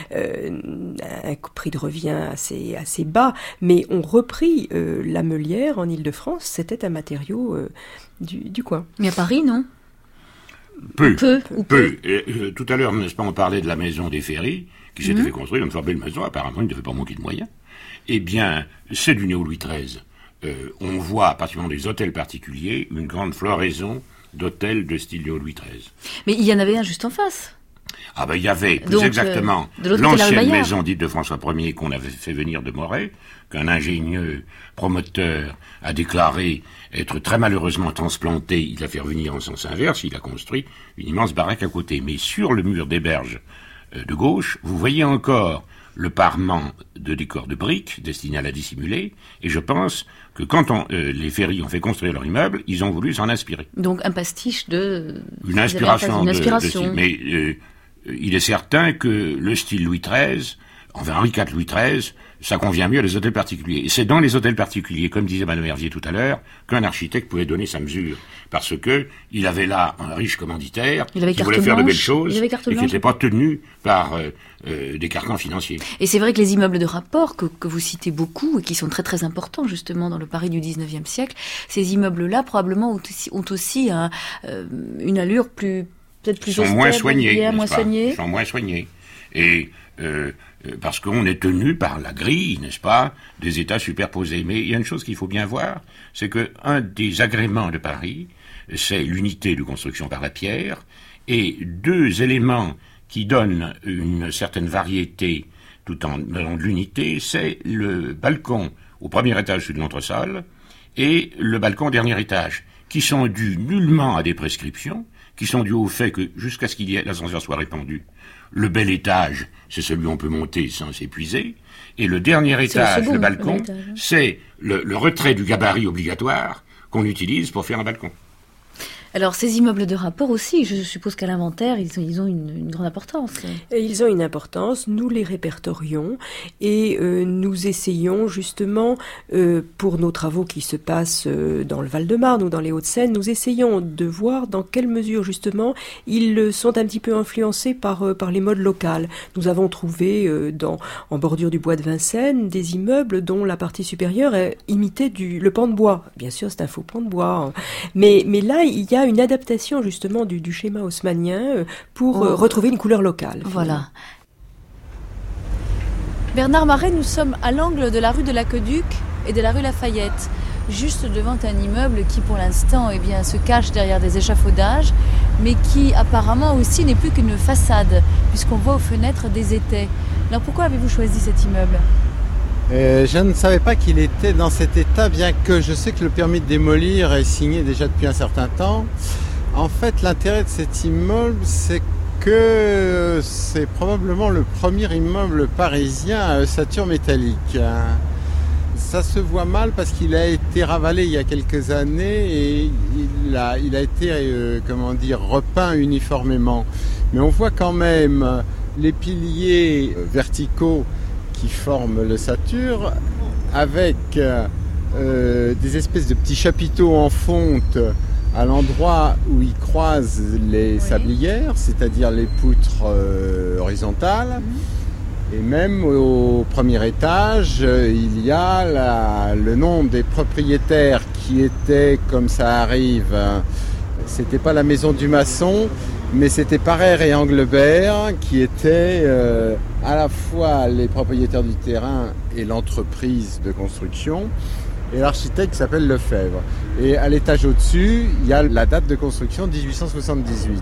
un prix de revient assez bas, mais ont repris la meulière en Île-de-France, c'était un matériau du coin. Mais à Paris, non ? Peu. Et, tout à l'heure, n'est-ce pas, on parlait de la maison des Ferry, qui s'était fait construire une fort belle maison, apparemment, il ne devait pas manquer de moyens. Eh bien, c'est du néo-Louis XIII. On voit, à partir des hôtels particuliers, une grande floraison d'hôtels de style Louis XIII. Mais il y en avait un juste en face. Ah ben il y avait, plus exactement, l'ancienne maison dite de François Ier qu'on avait fait venir de Moret, qu'un ingénieux promoteur a déclaré être très malheureusement transplanté. Il l'a fait revenir en sens inverse, il a construit une immense baraque à côté. Mais sur le mur des berges de gauche, vous voyez encore le parement de décor de briques destiné à la dissimuler, et je pense que quand les Ferry ont fait construire leur immeuble, ils ont voulu s'en inspirer. Donc un pastiche de... Une inspiration. De style. Mais il est certain que le style Louis XIII, enfin Henri IV Louis XIII, ça convient mieux à les hôtels particuliers. Et c'est dans les hôtels particuliers, comme disait Mme Hervier tout à l'heure, qu'un architecte pouvait donner sa mesure. Parce que il avait là un riche commanditaire qui voulait faire de belles choses et qui n'était pas tenu par des carcans financiers. Et c'est vrai que les immeubles de rapport que vous citez beaucoup et qui sont très très importants justement dans le Paris du 19e siècle, ces immeubles-là probablement ont aussi une allure peut-être plus austère, moins soignés, Ils sont moins soignés. Et parce qu'on est tenu par la grille, n'est-ce pas, des états superposés. Mais il y a une chose qu'il faut bien voir, c'est que un des agréments de Paris, c'est l'unité de construction par la pierre, et deux éléments qui donnent une certaine variété tout en donnant de l'unité, c'est le balcon au premier étage de l'entresol et le balcon au dernier étage, qui sont dus nullement à des prescriptions, qui sont dus au fait que, jusqu'à ce qu'il y ait l'ascenseur soit répandu, le bel étage, c'est celui où on peut monter sans s'épuiser, et le dernier étage, le balcon, c'est le retrait du gabarit obligatoire qu'on utilise pour faire un balcon. Alors, ces immeubles de rapport aussi, je suppose qu'à l'inventaire, ils ont une grande importance. Et ils ont une importance, nous les répertorions et nous essayons justement, pour nos travaux qui se passent dans le Val-de-Marne ou dans les Hauts-de-Seine, nous essayons de voir dans quelle mesure justement ils sont un petit peu influencés par les modes locales. Nous avons trouvé en bordure du bois de Vincennes des immeubles dont la partie supérieure imitait le pan de bois. Bien sûr, c'est un faux pan de bois, hein. Mais là, il y a une adaptation justement du schéma haussmannien pour retrouver une couleur locale. Voilà. Bernard Maret, nous sommes à l'angle de la rue de l'Aqueduc et de la rue Lafayette, juste devant un immeuble qui pour l'instant se cache derrière des échafaudages, mais qui apparemment aussi n'est plus qu'une façade, puisqu'on voit aux fenêtres des étais. Alors pourquoi avez-vous choisi cet immeuble ? Je ne savais pas qu'il était dans cet état, bien que je sais que le permis de démolir est signé déjà depuis un certain temps. En fait, l'intérêt de cet immeuble, c'est que c'est probablement le premier immeuble parisien à ossature métallique. Ça se voit mal parce qu'il a été ravalé il y a quelques années et il a été repeint uniformément. Mais on voit quand même les piliers verticaux qui forment l'ossature avec des espèces de petits chapiteaux en fonte à l'endroit où ils croisent les sablières, c'est-à-dire les poutres horizontales. Et même au premier étage, il y a le nom des propriétaires qui étaient, comme ça arrive, c'était pas la maison du maçon, mais c'était Parère et Anglebert qui étaient à la fois les propriétaires du terrain et l'entreprise de construction, et l'architecte qui s'appelle Lefebvre. Et à l'étage au-dessus, il y a la date de construction 1878.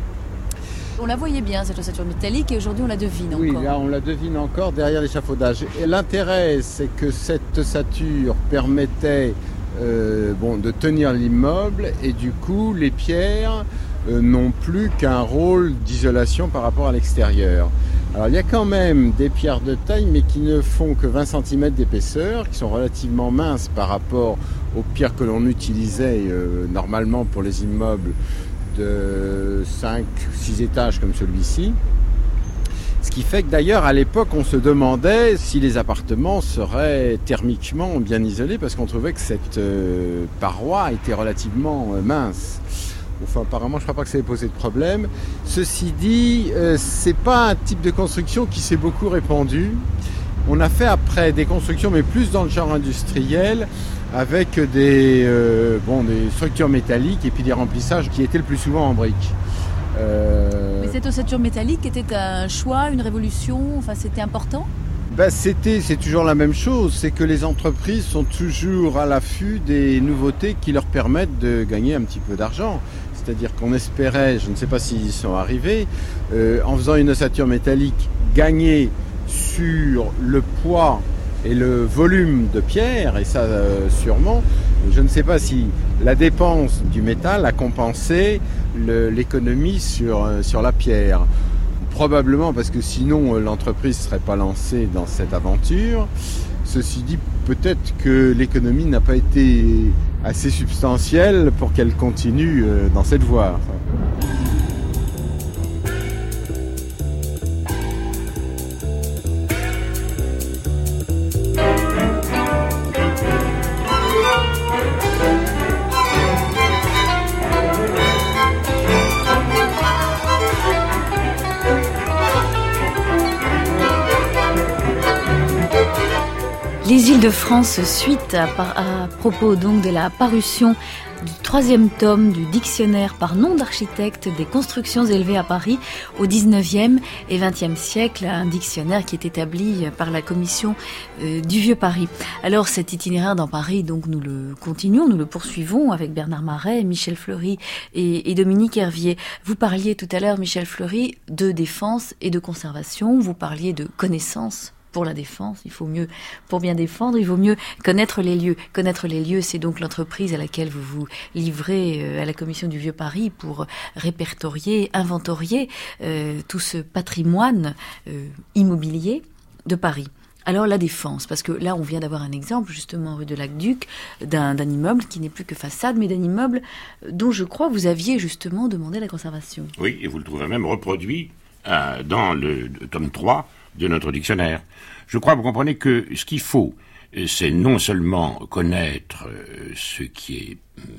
On la voyait bien, cette ossature métallique, et aujourd'hui on la devine encore. Oui, là on la devine encore derrière l'échafaudage. Et l'intérêt, c'est que cette ossature permettait de tenir l'immeuble, et du coup les pierres n'ont plus qu'un rôle d'isolation par rapport à l'extérieur. Alors il y a quand même des pierres de taille, mais qui ne font que 20 cm d'épaisseur, qui sont relativement minces par rapport aux pierres que l'on utilisait normalement pour les immeubles de 5-6 étages comme celui-ci. Ce qui fait que d'ailleurs à l'époque on se demandait si les appartements seraient thermiquement bien isolés, parce qu'on trouvait que cette paroi était relativement mince. Enfin, apparemment, je ne crois pas que ça ait posé de problème. Ceci dit, c'est pas un type de construction qui s'est beaucoup répandu. On a fait après des constructions, mais plus dans le genre industriel, avec des structures métalliques et puis des remplissages qui étaient le plus souvent en briques. Mais cette ossature métallique était un choix, une révolution, enfin c'était important ? C'est toujours la même chose, c'est que les entreprises sont toujours à l'affût des nouveautés qui leur permettent de gagner un petit peu d'argent. C'est-à-dire qu'on espérait, je ne sais pas s'ils y sont arrivés, en faisant une ossature métallique, gagner sur le poids et le volume de pierre, et ça sûrement. Je ne sais pas si la dépense du métal a compensé l'économie sur la pierre. Probablement parce que sinon l'entreprise ne serait pas lancée dans cette aventure. Ceci dit, peut-être que l'économie n'a pas été assez substantielle pour qu'elle continue dans cette voie. Les Îles-de-France, suite à propos donc de la parution du 3e tome du dictionnaire par nom d'architecte des constructions élevées à Paris au 19e et 20e siècle, un dictionnaire qui est établi par la commission du Vieux-Paris. Alors cet itinéraire dans Paris, donc nous le continuons, nous le poursuivons avec Bernard Marais, Michel Fleury et Dominique Hervier. Vous parliez tout à l'heure, Michel Fleury, de défense et de conservation, vous parliez de connaissance. Pour la défense, pour bien défendre, il vaut mieux connaître les lieux. Connaître les lieux, c'est donc l'entreprise à laquelle vous vous livrez à la commission du Vieux-Paris pour répertorier, inventorier tout ce patrimoine immobilier de Paris. Alors la défense, parce que là on vient d'avoir un exemple justement rue de l'Aqueduc d'un immeuble qui n'est plus que façade, mais d'un immeuble dont je crois vous aviez justement demandé la conservation. Oui, et vous le trouvez même reproduit dans le tome 3 de notre dictionnaire. Je crois, vous comprenez que ce qu'il faut, c'est non seulement connaître ce qui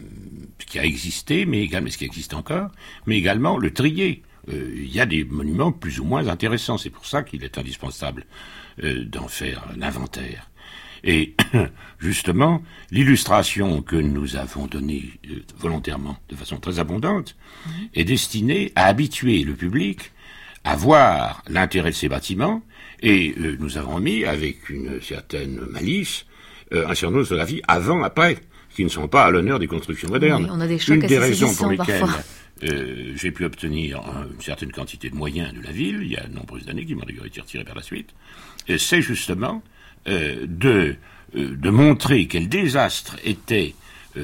a existé, mais également ce qui existe encore, mais également le trier. Il y a des monuments plus ou moins intéressants. C'est pour ça qu'il est indispensable d'en faire un inventaire. Et justement, l'illustration que nous avons donnée volontairement, de façon très abondante, est destinée à habituer le public à voir l'intérêt de ces bâtiments, et nous avons mis, avec une certaine malice, un certain nombre de photographies avant, après, qui ne sont pas à l'honneur des constructions modernes. Oui, on a des chocs une des raisons pour lesquelles j'ai pu obtenir une certaine quantité de moyens de la ville, il y a de nombreuses années, qui m'ont d'ailleurs été retirés par la suite, c'est justement de montrer quel désastre était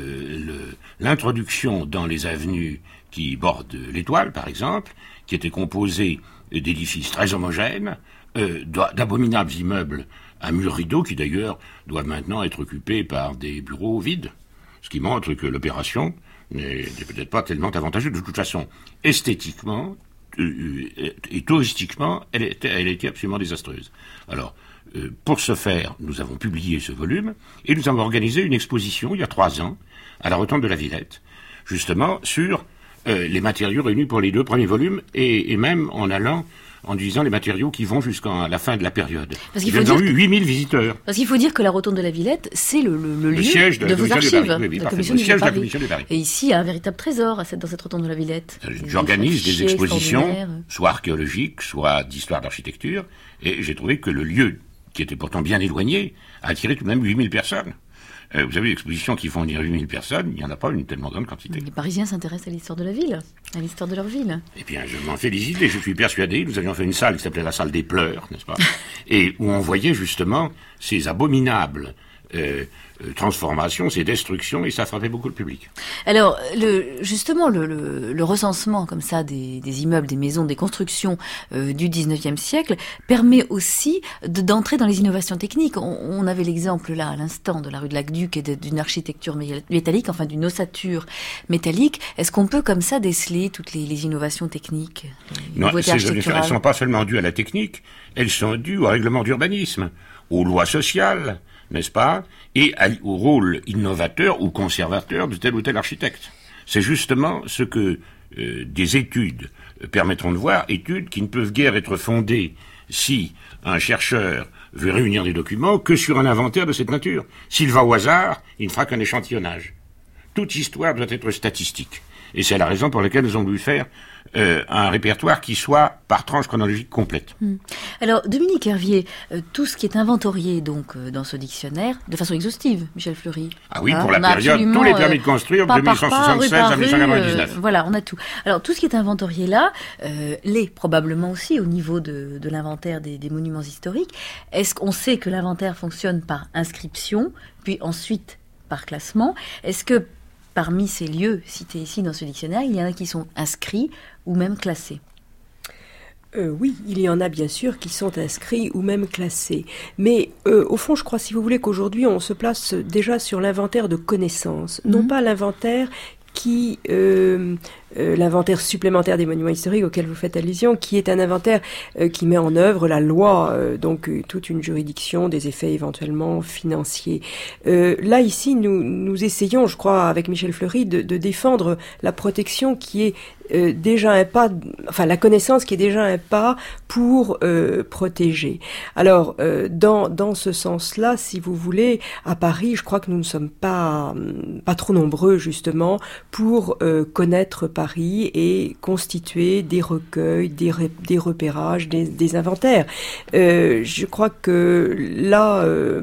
l'introduction dans les avenues qui bordent l'Étoile, par exemple, qui étaient composées d'édifices très homogènes, d'abominables immeubles à murs rideaux, qui d'ailleurs doivent maintenant être occupés par des bureaux vides, ce qui montre que l'opération n'est peut-être pas tellement avantageuse. De toute façon, esthétiquement et touristiquement, elle était absolument désastreuse. Alors, pour ce faire, nous avons publié ce volume, et nous avons organisé une exposition, il y a 3 ans, à la Rotonde de la Villette, justement sur les matériaux réunis pour les 2 premiers volumes, et même en disant les matériaux qui vont jusqu'à la fin de la période. Nous avons eu 8000 visiteurs. Parce qu'il faut dire que la Rotonde de la Villette, c'est le lieu siège de vos archives, de la commission de Paris. Et ici, il y a un véritable trésor dans cette Rotonde de la Villette. J'organise des expositions, soit archéologiques, soit d'histoire d'architecture, et j'ai trouvé que le lieu, qui était pourtant bien éloigné, a attiré tout de même 8000 personnes. Vous avez des expositions qui font venir 8000 personnes, il n'y en a pas une tellement grande quantité. Les Parisiens s'intéressent à l'histoire de la ville, à l'histoire de leur ville. Eh bien, je m'en félicite et je suis persuadé. Nous avions fait une salle qui s'appelait la salle des pleurs, n'est-ce pas? Et où on voyait justement ces abominables transformations, ces destructions, et ça frappait beaucoup le public. Alors, justement, le recensement comme ça des immeubles, des maisons, des constructions du 19e siècle permet aussi d'entrer dans les innovations techniques. On avait l'exemple là, à l'instant, de la rue de l'Aqueduc et d'une architecture métallique, enfin d'une ossature métallique. Est-ce qu'on peut comme ça déceler toutes les innovations techniques? Non, elles sont pas seulement dues à la technique, elles sont dues au règlement d'urbanisme, aux lois sociales, n'est-ce pas, et au rôle innovateur ou conservateur de tel ou tel architecte. C'est justement ce que des études permettront de voir, études qui ne peuvent guère être fondées si un chercheur veut réunir des documents que sur un inventaire de cette nature. S'il va au hasard, il ne fera qu'un échantillonnage. Toute histoire doit être statistique. Et c'est la raison pour laquelle nous avons voulu faire un répertoire qui soit par tranche chronologique complète. Alors, Dominique Hervier, tout ce qui est inventorié donc dans ce dictionnaire, de façon exhaustive, Michel Fleury. Ah oui, pour la période, tous les permis de construire de 1876 à 1899. Voilà, on a tout. Alors, tout ce qui est inventorié là, l'est probablement aussi au niveau de l'inventaire des monuments historiques. Est-ce qu'on sait que l'inventaire fonctionne par inscription, puis ensuite par classement? Est-ce que parmi ces lieux cités ici dans ce dictionnaire, il y en a qui sont inscrits ou même classés? Oui, il y en a bien sûr qui sont inscrits ou même classés. Mais au fond, je crois, si vous voulez, qu'aujourd'hui, on se place déjà sur l'inventaire de connaissances, non pas l'inventaire qui l'inventaire supplémentaire des monuments historiques auquel vous faites allusion, qui est un inventaire qui met en œuvre la loi, donc toute une juridiction, des effets éventuellement financiers. Là, ici, nous essayons, je crois, avec Michel Fleury, de défendre la protection qui est déjà un pas, enfin la connaissance qui est déjà un pas pour protéger. Alors, dans ce sens-là, si vous voulez, à Paris, je crois que nous ne sommes pas trop nombreux, justement, pour connaître Paris et constituer des recueils, des repérages, des inventaires. Je crois que là,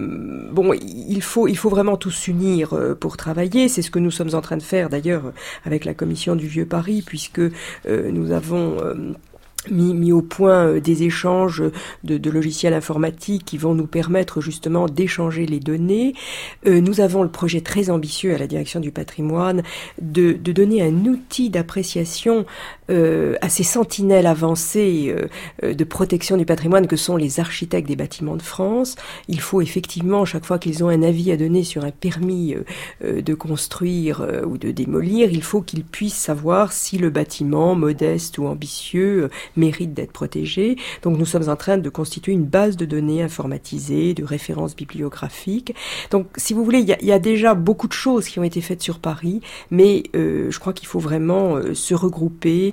il faut vraiment tous s'unir pour travailler. C'est ce que nous sommes en train de faire d'ailleurs avec la Commission du Vieux Paris, puisque nous avons mis au point des échanges de logiciels informatiques qui vont nous permettre justement d'échanger les données. Nous avons le projet très ambitieux à la direction du patrimoine de donner un outil d'appréciation à ces sentinelles avancées de protection du patrimoine que sont les architectes des bâtiments de France. Il faut effectivement, chaque fois qu'ils ont un avis à donner sur un permis de construire ou de démolir, il faut qu'ils puissent savoir si le bâtiment, modeste ou ambitieux, mérite d'être protégé. Donc nous sommes en train de constituer une base de données informatisée, de références bibliographiques. Donc si vous voulez, il y a déjà beaucoup de choses qui ont été faites sur Paris, mais je crois qu'il faut vraiment se regrouper,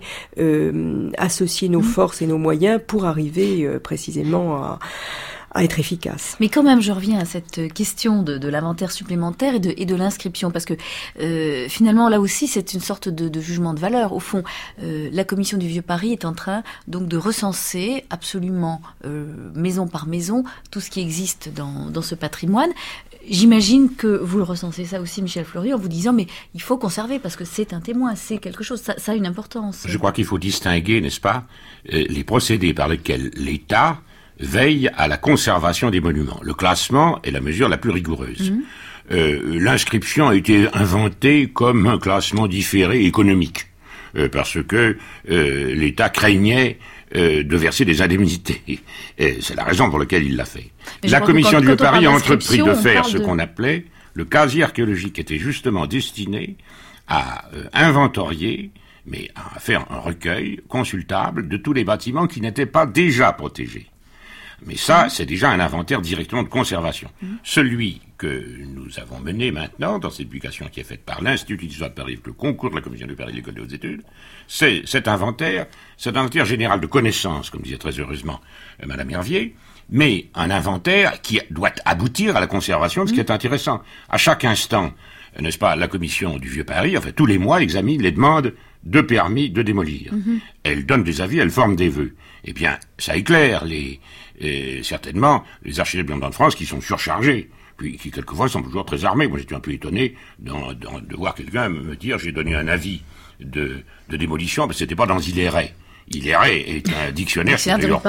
associer nos forces et nos moyens pour arriver précisément à être efficace. Mais quand même, je reviens à cette question de l'inventaire supplémentaire et de l'inscription, parce que finalement, là aussi, c'est une sorte de jugement de valeur. Au fond, la Commission du Vieux Paris est en train donc de recenser absolument maison par maison tout ce qui existe dans ce patrimoine. J'imagine que vous le recensez ça aussi, Michel Fleury, en vous disant mais il faut conserver parce que c'est un témoin, c'est quelque chose, ça a une importance. Je crois qu'il faut distinguer, n'est-ce pas, les procédés par lesquels l'État veille à la conservation des monuments. Le classement est la mesure la plus rigoureuse. L'inscription a été inventée comme un classement différé économique, parce que l'État craignait de verser des indemnités. Et c'est la raison pour laquelle il l'a fait. La Commission du Vieux Paris a entrepris de faire ce qu'on appelait le casier archéologique, qui était justement destiné à inventorier, mais à faire un recueil consultable de tous les bâtiments qui n'étaient pas déjà protégés. Mais ça, c'est déjà un inventaire directement de conservation. Celui que nous avons mené maintenant, dans cette publication qui est faite par l'Institut d'histoire de Paris, avec le concours de la Commission du Paris de l'École des Hautes Études, c'est cet inventaire général de connaissances, comme disait très heureusement Madame Hervier, mais un inventaire qui doit aboutir à la conservation de ce qui est intéressant. À chaque instant, n'est-ce pas, la Commission du Vieux Paris, enfin tous les mois, examine les demandes de permis de démolir. Elle donne des avis, elle forme des vœux. Eh bien, ça éclaire certainement les architectes de France qui sont surchargés, puis qui quelquefois sont toujours très armés. Moi j'étais un peu étonné de voir quelqu'un me dire j'ai donné un avis de démolition, mais c'était pas dans Hilleret. Hilleret est un dictionnaire qui est d'ailleurs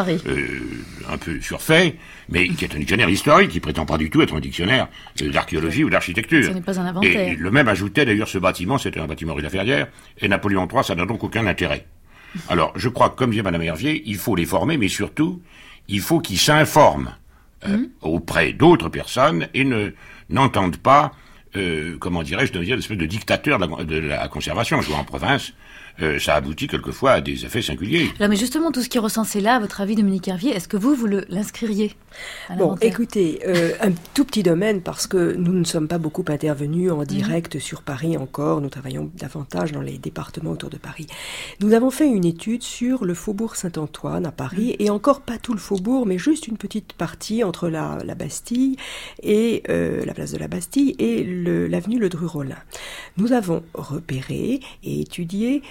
un peu surfait, mais qui est un dictionnaire historique, qui prétend pas du tout être un dictionnaire d'archéologie ou d'architecture. Ce n'est pas un inventaire. Et le même ajoutait d'ailleurs ce bâtiment, c'était un bâtiment rue Laferrière, et Napoléon III, ça n'a donc aucun intérêt. Alors, je crois que, comme dit Madame Hervier, il faut les former, mais surtout, il faut qu'ils s'informent auprès d'autres personnes et n'entendent pas, comment dirais-je, une espèce de dictateur de la conservation. Je vois en province, ça aboutit quelquefois à des effets singuliers. Alors, mais justement, tout ce qui est recensé là, à votre avis, Dominique Hervier, est-ce que vous l'inscririez à l'inventaire ? Bon, écoutez, un tout petit domaine, parce que nous ne sommes pas beaucoup intervenus en direct sur Paris encore. Nous travaillons davantage dans les départements autour de Paris. Nous avons fait une étude sur le faubourg Saint-Antoine à Paris, et encore pas tout le faubourg, mais juste une petite partie entre la Bastille et la place de la Bastille et l'avenue Le Dru-Rollin. Nous avons repéré et étudié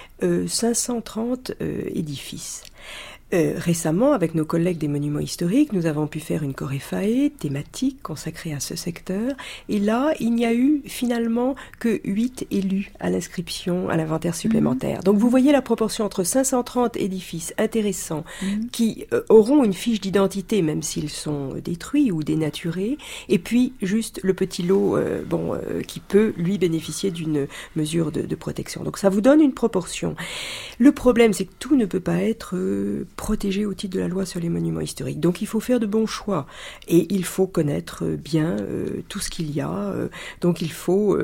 530 édifices. Récemment, avec nos collègues des monuments historiques, nous avons pu faire une choréphae thématique consacrée à ce secteur. Et là, il n'y a eu finalement que 8 élus à l'inscription à l'inventaire supplémentaire. Donc vous voyez la proportion entre 530 édifices intéressants qui auront une fiche d'identité, même s'ils sont détruits ou dénaturés, et puis juste le petit lot qui peut, lui, bénéficier d'une mesure de protection. Donc ça vous donne une proportion. Le problème, c'est que tout ne peut pas être protégé au titre de la loi sur les monuments historiques. Donc il faut faire de bons choix et il faut connaître bien tout ce qu'il y a. Donc il faut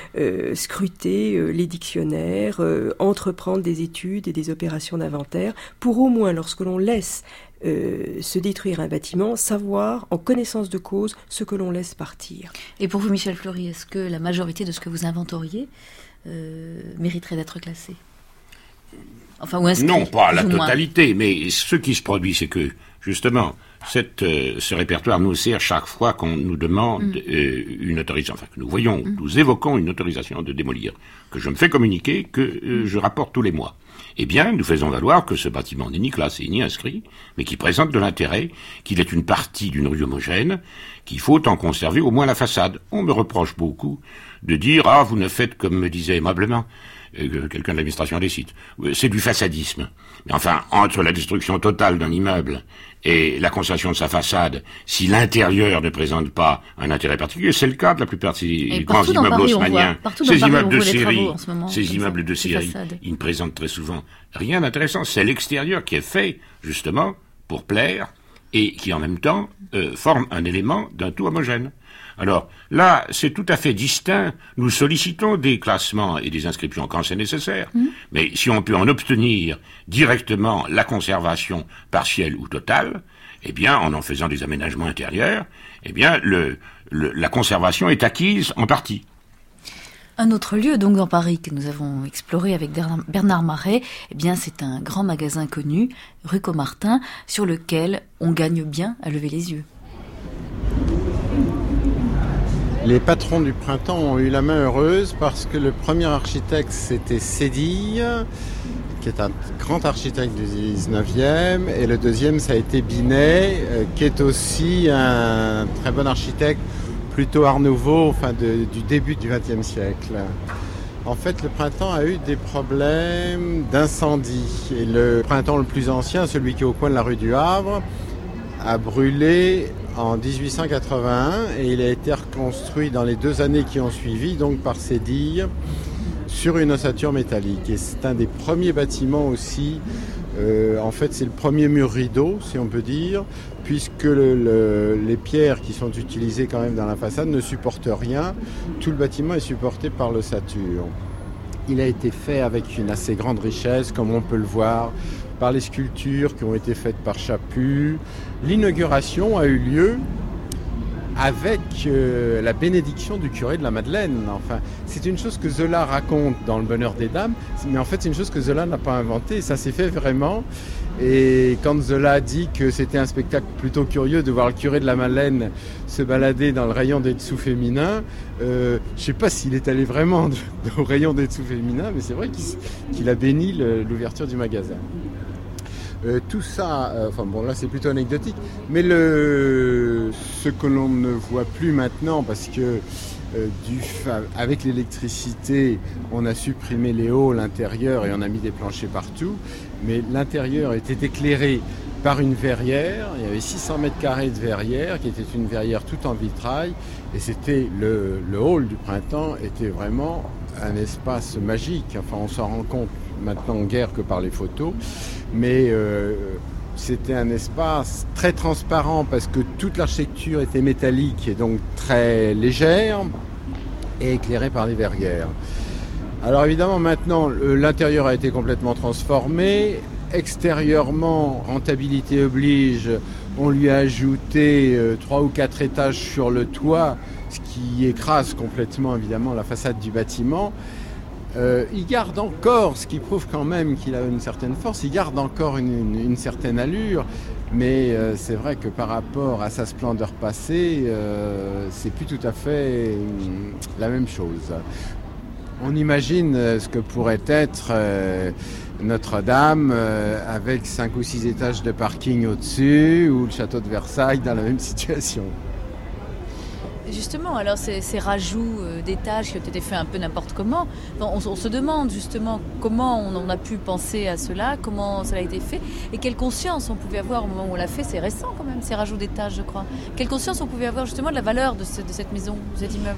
scruter les dictionnaires, entreprendre des études et des opérations d'inventaire pour au moins, lorsque l'on laisse se détruire un bâtiment, savoir en connaissance de cause ce que l'on laisse partir. Et pour vous, Michel Fleury, est-ce que la majorité de ce que vous inventoriez mériterait d'être classé ? Enfin, ou inscrit, non, pas la totalité, mais ce qui se produit, c'est que, justement, ce répertoire nous sert chaque fois qu'on nous demande une autorisation, enfin, que nous voyons, nous évoquons une autorisation de démolir, que je me fais communiquer, que je rapporte tous les mois. Eh bien, nous faisons valoir que ce bâtiment n'est ni classé ni inscrit, mais qui présente de l'intérêt, qu'il est une partie d'une rue homogène, qu'il faut en conserver au moins la façade. On me reproche beaucoup de dire « Ah, vous ne faites comme me disait aimablement quelqu'un de l'administration des sites. C'est du façadisme. » Mais enfin, entre la destruction totale d'un immeuble et la conservation de sa façade, si l'intérieur ne présente pas un intérêt particulier, c'est le cas de la plupart de ces grands immeubles haussmanniens. Ces immeubles de série, ils ne présentent très souvent rien d'intéressant. C'est l'extérieur qui est fait, justement, pour plaire et qui, en même temps, forme un élément d'un tout homogène. Alors, là, c'est tout à fait distinct. Nous sollicitons des classements et des inscriptions quand c'est nécessaire. Mais si on peut en obtenir directement la conservation partielle ou totale, eh bien, en faisant des aménagements intérieurs, eh bien, la conservation est acquise en partie. Un autre lieu, donc, dans Paris, que nous avons exploré avec Bernard Marais, eh bien, c'est un grand magasin connu, rue Caumartin, sur lequel on gagne bien à lever les yeux. Les patrons du printemps ont eu la main heureuse parce que le premier architecte, c'était Sédille, qui est un grand architecte du 19e, et le deuxième, ça a été Binet, qui est aussi un très bon architecte, plutôt Art Nouveau, du début du XXe siècle. En fait, le printemps a eu des problèmes d'incendie. Et le printemps le plus ancien, celui qui est au coin de la rue du Havre, a brûlé en 1881 et il a été reconstruit dans les 2 années qui ont suivi, donc par Sédille, sur une ossature métallique. Et c'est un des premiers bâtiments aussi, en fait c'est le premier mur rideau, si on peut dire, puisque les pierres qui sont utilisées quand même dans la façade ne supportent rien. Tout le bâtiment est supporté par l'ossature. Il a été fait avec une assez grande richesse, comme on peut le voir, par les sculptures qui ont été faites par Chaput. L'inauguration a eu lieu avec la bénédiction du curé de la Madeleine. Enfin, c'est une chose que Zola raconte dans Le Bonheur des Dames, mais en fait c'est une chose que Zola n'a pas inventée, ça s'est fait vraiment. Et quand Zola dit que c'était un spectacle plutôt curieux de voir le curé de la Madeleine se balader dans le rayon des dessous féminins, je ne sais pas s'il est allé vraiment au rayon des dessous féminins, mais c'est vrai qu'il a béni l'ouverture du magasin. Tout ça, là c'est plutôt anecdotique, mais ce que l'on ne voit plus maintenant, parce que avec l'électricité, on a supprimé les halls intérieurs et on a mis des planchers partout, mais l'intérieur était éclairé par une verrière. Il y avait 600 mètres carrés de verrière, qui était une verrière toute en vitrail, et c'était le hall du printemps était vraiment un espace magique. Enfin, on s'en rend compte maintenant guère que par les photos, mais c'était un espace très transparent parce que toute l'architecture était métallique et donc très légère et éclairée par des verrières. Alors évidemment, maintenant, l'intérieur a été complètement transformé. Extérieurement, rentabilité oblige, on lui a ajouté 3 ou 4 étages sur le toit, ce qui écrase complètement évidemment la façade du bâtiment. Il garde encore, ce qui prouve quand même qu'il a une certaine force, il garde encore une certaine allure, mais c'est vrai que par rapport à sa splendeur passée, c'est plus tout à fait la même chose. On imagine ce que pourrait être Notre-Dame avec 5 ou 6 étages de parking au-dessus, ou le château de Versailles dans la même situation. Justement, alors ces rajouts d'étages qui ont été faits un peu n'importe comment, on se demande justement comment on a pu penser à cela, comment cela a été fait, et quelle conscience on pouvait avoir au moment où on l'a fait. C'est récent quand même, ces rajouts d'étages, je crois. Quelle conscience on pouvait avoir justement de la valeur de cette maison, de cet immeuble?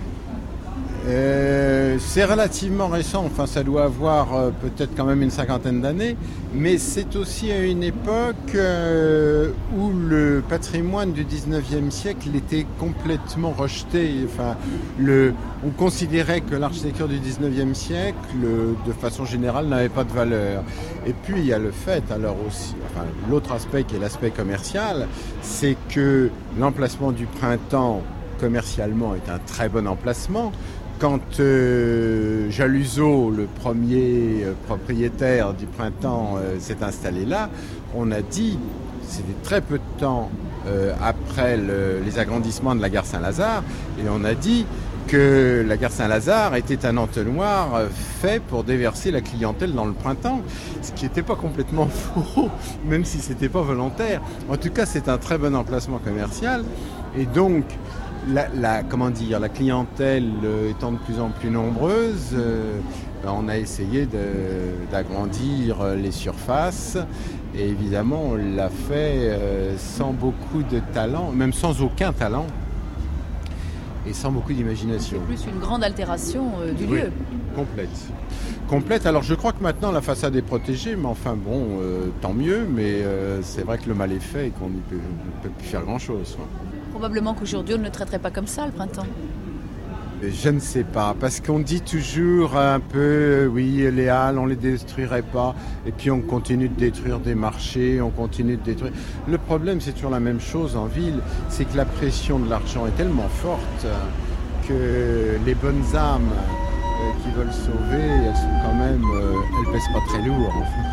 C'est relativement récent, enfin ça doit avoir peut-être quand même une 50aine d'années, mais c'est aussi à une époque où le patrimoine du 19e siècle était complètement rejeté. Enfin, on considérait que l'architecture du 19e siècle, de façon générale, n'avait pas de valeur. Et puis il y a le fait, alors aussi, enfin, l'autre aspect qui est l'aspect commercial, c'est que l'emplacement du Printemps, commercialement, est un très bon emplacement. Quand Jaluseau, le premier propriétaire du Printemps, s'est installé là, on a dit, c'était très peu de temps après les agrandissements de la gare Saint-Lazare, et on a dit que la gare Saint-Lazare était un entonnoir fait pour déverser la clientèle dans le Printemps, ce qui n'était pas complètement faux, même si ce n'était pas volontaire. En tout cas, c'est un très bon emplacement commercial, et donc la clientèle étant de plus en plus nombreuse, on a essayé d'agrandir les surfaces, et évidemment on l'a fait sans beaucoup de talent, même sans aucun talent, et sans beaucoup d'imagination. C'est plus une grande altération du lieu. Complète. Alors je crois que maintenant la façade est protégée, mais enfin bon, tant mieux, mais c'est vrai que le mal est fait et qu'on ne peut plus faire grand-chose. Probablement qu'aujourd'hui on ne le traiterait pas comme ça, le Printemps. Je ne sais pas, parce qu'on dit toujours un peu, oui, les halles, on les détruirait pas, et puis on continue de détruire des marchés, on continue de détruire. Le problème, c'est toujours la même chose en ville, c'est que la pression de l'argent est tellement forte que les bonnes âmes qui veulent sauver, elles sont quand même, elles pèsent pas très lourd.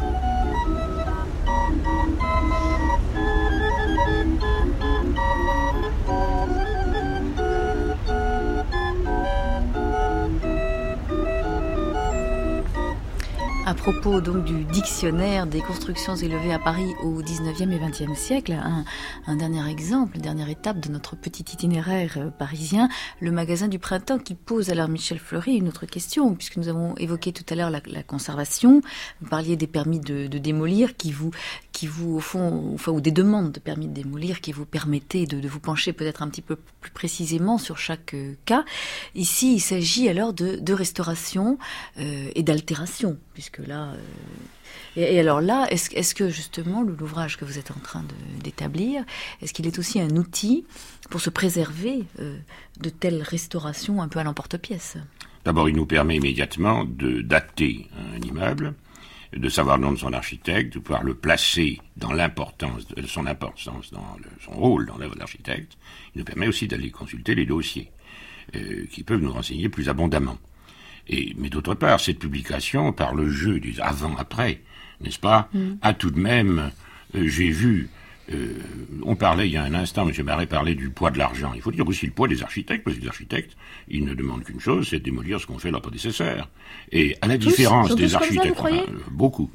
À propos donc du dictionnaire des constructions élevées à Paris au 19e et 20e siècle, un dernier exemple, une dernière étape de notre petit itinéraire parisien, le magasin du Printemps qui pose alors Michel Fleury une autre question, puisque nous avons évoqué tout à l'heure la conservation, vous parliez des permis de démolir qui vous au fond, enfin, ou des demandes de permis de démolir qui vous permettaient de vous pencher peut-être un petit peu plus précisément sur chaque cas. Ici, il s'agit alors de restauration et d'altération, puisque là... Et alors là, est-ce que justement l'ouvrage que vous êtes en train d'établir, est-ce qu'il est aussi un outil pour se préserver de telles restaurations un peu à l'emporte-pièce? D'abord, il nous permet immédiatement de dater un immeuble, de savoir le nom de son architecte, de pouvoir le placer dans son importance, dans son rôle dans l'œuvre de l'architecte. Il nous permet aussi d'aller consulter les dossiers qui peuvent nous renseigner plus abondamment. Mais d'autre part, cette publication, par le jeu des avant-après, n'est-ce pas, a tout de même, j'ai vu, on parlait il y a un instant, M. Marais parlait du poids de l'argent. Il faut dire aussi le poids des architectes, parce que les architectes, ils ne demandent qu'une chose, c'est de démolir ce qu'ont fait leurs prédécesseurs. Et à la différence des architectes, beaucoup,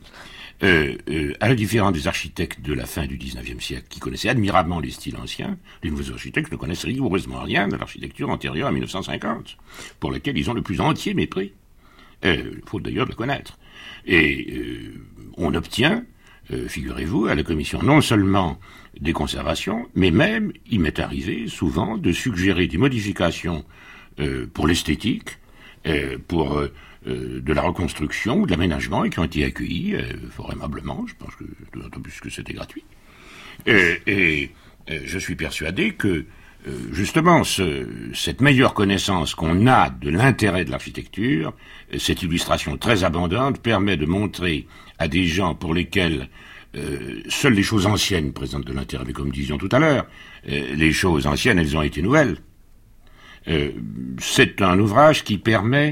à la différence des architectes de la fin du 19e siècle, qui connaissaient admirablement les styles anciens, les nouveaux architectes ne connaissent rigoureusement rien de l'architecture antérieure à 1950, pour laquelle ils ont le plus entier mépris. Faut d'ailleurs le connaître. Et on obtient, figurez-vous, à la commission non seulement des conservations, mais même, il m'est arrivé souvent de suggérer des modifications pour l'esthétique, pour de la reconstruction ou de l'aménagement, et qui ont été accueillis fort aimablement, je pense que d'autant plus que c'était gratuit. Et je suis persuadé que justement, cette meilleure connaissance qu'on a de l'intérêt de l'architecture, cette illustration très abondante permet de montrer à des gens pour lesquels seules les choses anciennes présentent de l'intérêt. Mais comme disions tout à l'heure, les choses anciennes, elles ont été nouvelles. C'est un ouvrage qui permet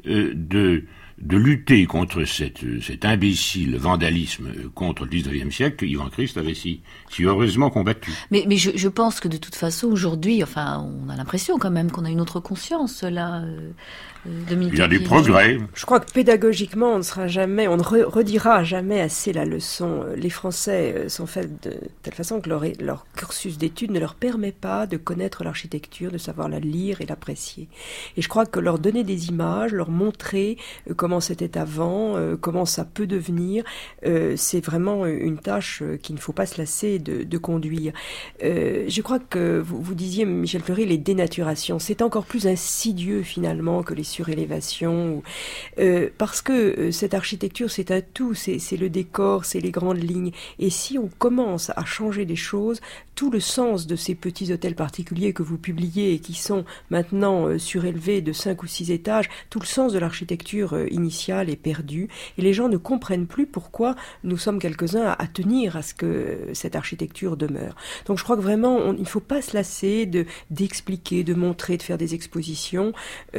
de lutter contre cet imbécile vandalisme contre le 19e siècle que Ivan Christ avait si heureusement combattu. Mais je pense que de toute façon, aujourd'hui, enfin, on a l'impression quand même qu'on a une autre conscience, là, Dominique. Il y a du progrès. Je crois que pédagogiquement, on ne redira jamais assez la leçon. Les Français sont faits de telle façon que leur cursus d'études ne leur permet pas de connaître l'architecture, de savoir la lire et l'apprécier. Et je crois que leur donner des images, leur montrer comment c'était avant, comment ça peut devenir, c'est vraiment une tâche qu'il ne faut pas se lasser de conduire. Je crois que vous disiez, Michel Fleury, les dénaturations, c'est encore plus insidieux finalement que les surélévations, parce que cette architecture, c'est un tout, c'est le décor, c'est les grandes lignes. Et si on commence à changer des choses, tout le sens de ces petits hôtels particuliers que vous publiez et qui sont maintenant surélevés de 5 ou 6 étages, tout le sens de l'architecture initiale est perdu. Et les gens ne comprennent plus pourquoi nous sommes quelques-uns à tenir à ce que cette architecture demeure. Donc je crois que vraiment, il ne faut pas se lasser d'expliquer, de montrer, de faire des expositions.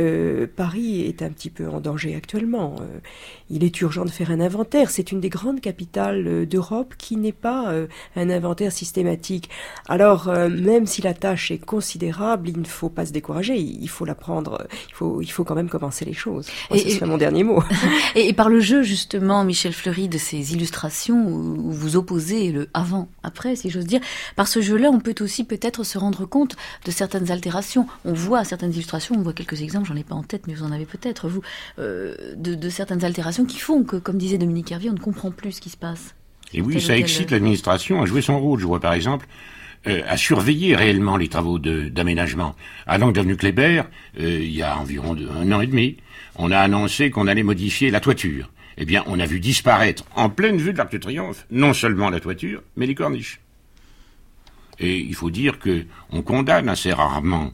Paris est un petit peu en danger actuellement. Il est urgent de faire un inventaire. C'est une des grandes capitales d'Europe qui n'est pas un inventaire systématique. Alors, même si la tâche est considérable, il ne faut pas se décourager. Il faut la prendre. Il faut quand même commencer les choses. Moi, ce serait mon dernier mot. Et par le jeu, justement, Michel Fleury, de ces illustrations où vous opposez le avant-après, si j'ose dire, par ce jeu-là, on peut aussi peut-être se rendre compte de certaines altérations. On voit certaines illustrations, on voit quelques exemples, j'en ai pas en tête, mais vous en avez peut-être, vous, de certaines altérations qui font que, comme disait Dominique Hervier, on ne comprend plus ce qui se passe. Et oui, ça excite l'administration à jouer son rôle. Je vois par exemple à surveiller réellement les travaux d'aménagement. À l'angle d'avenue Kléber, il y a environ 1 an et demi, on a annoncé qu'on allait modifier la toiture. Eh bien, on a vu disparaître, en pleine vue de l'Arc de Triomphe, non seulement la toiture, mais les corniches. Et il faut dire que on condamne assez rarement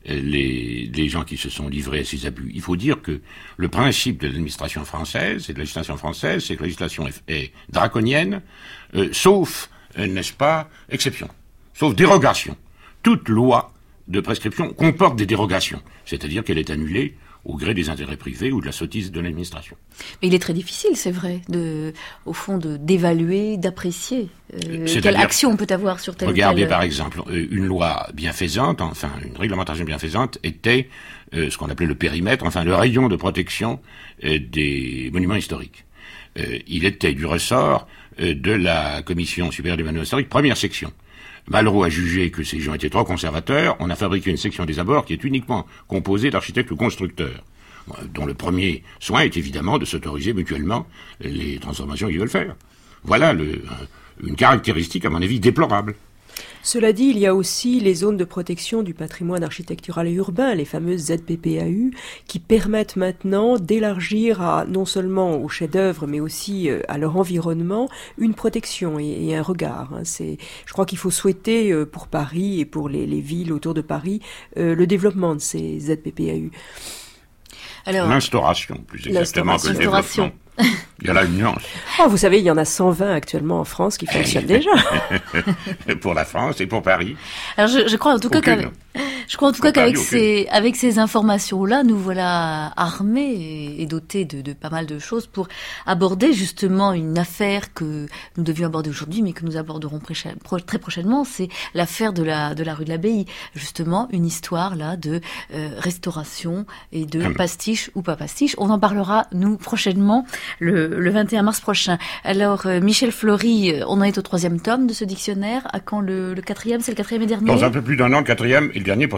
les gens qui se sont livrés à ces abus. Il faut dire que le principe de l'administration française et de la législation française, c'est que la législation est draconienne, sauf, n'est-ce pas, exception, sauf dérogation. Toute loi de prescription comporte des dérogations, c'est-à-dire qu'elle est annulée au gré des intérêts privés ou de la sottise de l'administration. Mais il est très difficile, c'est vrai, au fond, d'évaluer, d'apprécier quelle action on peut avoir sur tel ou tel... Regardez par exemple, une loi bienfaisante, enfin une réglementation bienfaisante, était ce qu'on appelait le périmètre, enfin le rayon de protection des monuments historiques. Il était du ressort de la Commission supérieure des monuments historiques, première section. Malraux a jugé que ces gens étaient trop conservateurs. On a fabriqué une section des abords qui est uniquement composée d'architectes ou constructeurs, dont le premier soin est évidemment de s'autoriser mutuellement les transformations qu'ils veulent faire. Voilà une caractéristique, à mon avis, déplorable. Cela dit, il y a aussi les zones de protection du patrimoine architectural et urbain, les fameuses ZPPAU, qui permettent maintenant d'élargir non seulement aux chefs-d'œuvre, mais aussi à leur environnement, une protection et un regard. Je crois qu'il faut souhaiter pour Paris et pour les villes autour de Paris le développement de ces ZPPAU. Alors, l'instauration, plus exactement que le développement. Il y a là une nuance. Vous savez, il y en a 120 actuellement en France qui fonctionnent déjà. Pour la France et pour Paris. Alors je crois en tout cas qu'avec ces informations-là, nous voilà armés et dotés de pas mal de choses pour aborder justement une affaire que nous devions aborder aujourd'hui, mais que nous aborderons très prochainement. C'est l'affaire de la rue de l'Abbaye. Justement, une histoire là de restauration et de pastiche ou pas pastiche. On en parlera, nous, prochainement, le 21 mars prochain. Alors, Michel Fleury, on en est au 3e tome de ce dictionnaire. À quand le 4e? C'est le 4e et dernier? Dans un peu plus d'1 an, le 4e et le dernier pour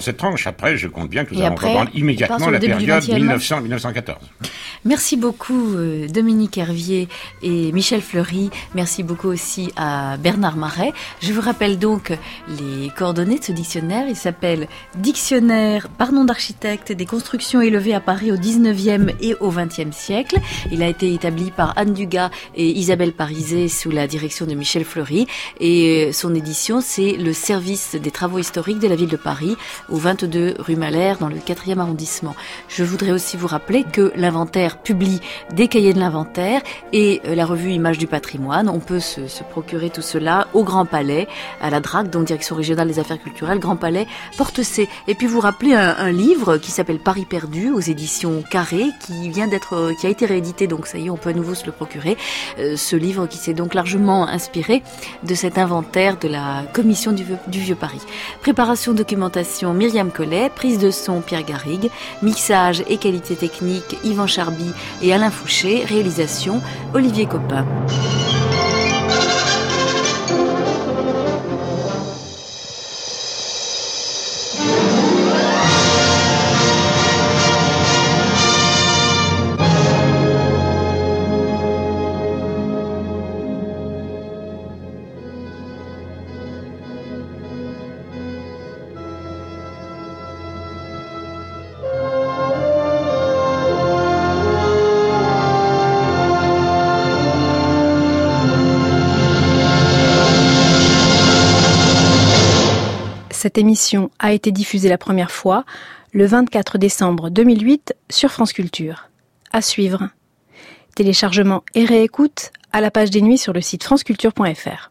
pour cette tranche. Après, je compte bien que nous Et allons après, reprendre immédiatement la période 1900-1914. Merci beaucoup Dominique Hervier et Michel Fleury. Merci beaucoup aussi à Bernard Marais. Je vous rappelle donc les coordonnées de ce dictionnaire. Il s'appelle Dictionnaire par nom d'architecte des constructions élevées à Paris au 19e et au 20e siècle. Il a été établi par Anne Dugas et Isabelle Parizet sous la direction de Michel Fleury. Et son édition, c'est le service des travaux historiques de la ville de Paris au 22 rue Malher dans le 4e arrondissement. Je voudrais aussi vous rappeler que l'inventaire publie des cahiers de l'inventaire et la revue Images du patrimoine. On peut se procurer tout cela au Grand Palais, à la DRAC, donc Direction régionale des affaires culturelles, Grand Palais, Porte C. Et puis vous rappelez un livre qui s'appelle Paris perdu aux éditions Carré, qui a été réédité, donc ça y est, on peut à nouveau se le procurer. Ce livre qui s'est donc largement inspiré de cet inventaire de la commission du Vieux Paris. Préparation, documentation, Myriam Collet, prise de son, Pierre Garrigue, mixage et qualité technique, Yvan Charby et Alain Fouché, réalisation Olivier Copin. Cette émission a été diffusée la première fois le 24 décembre 2008 sur France Culture. À suivre. Téléchargement et réécoute à la page des nuits sur le site franceculture.fr.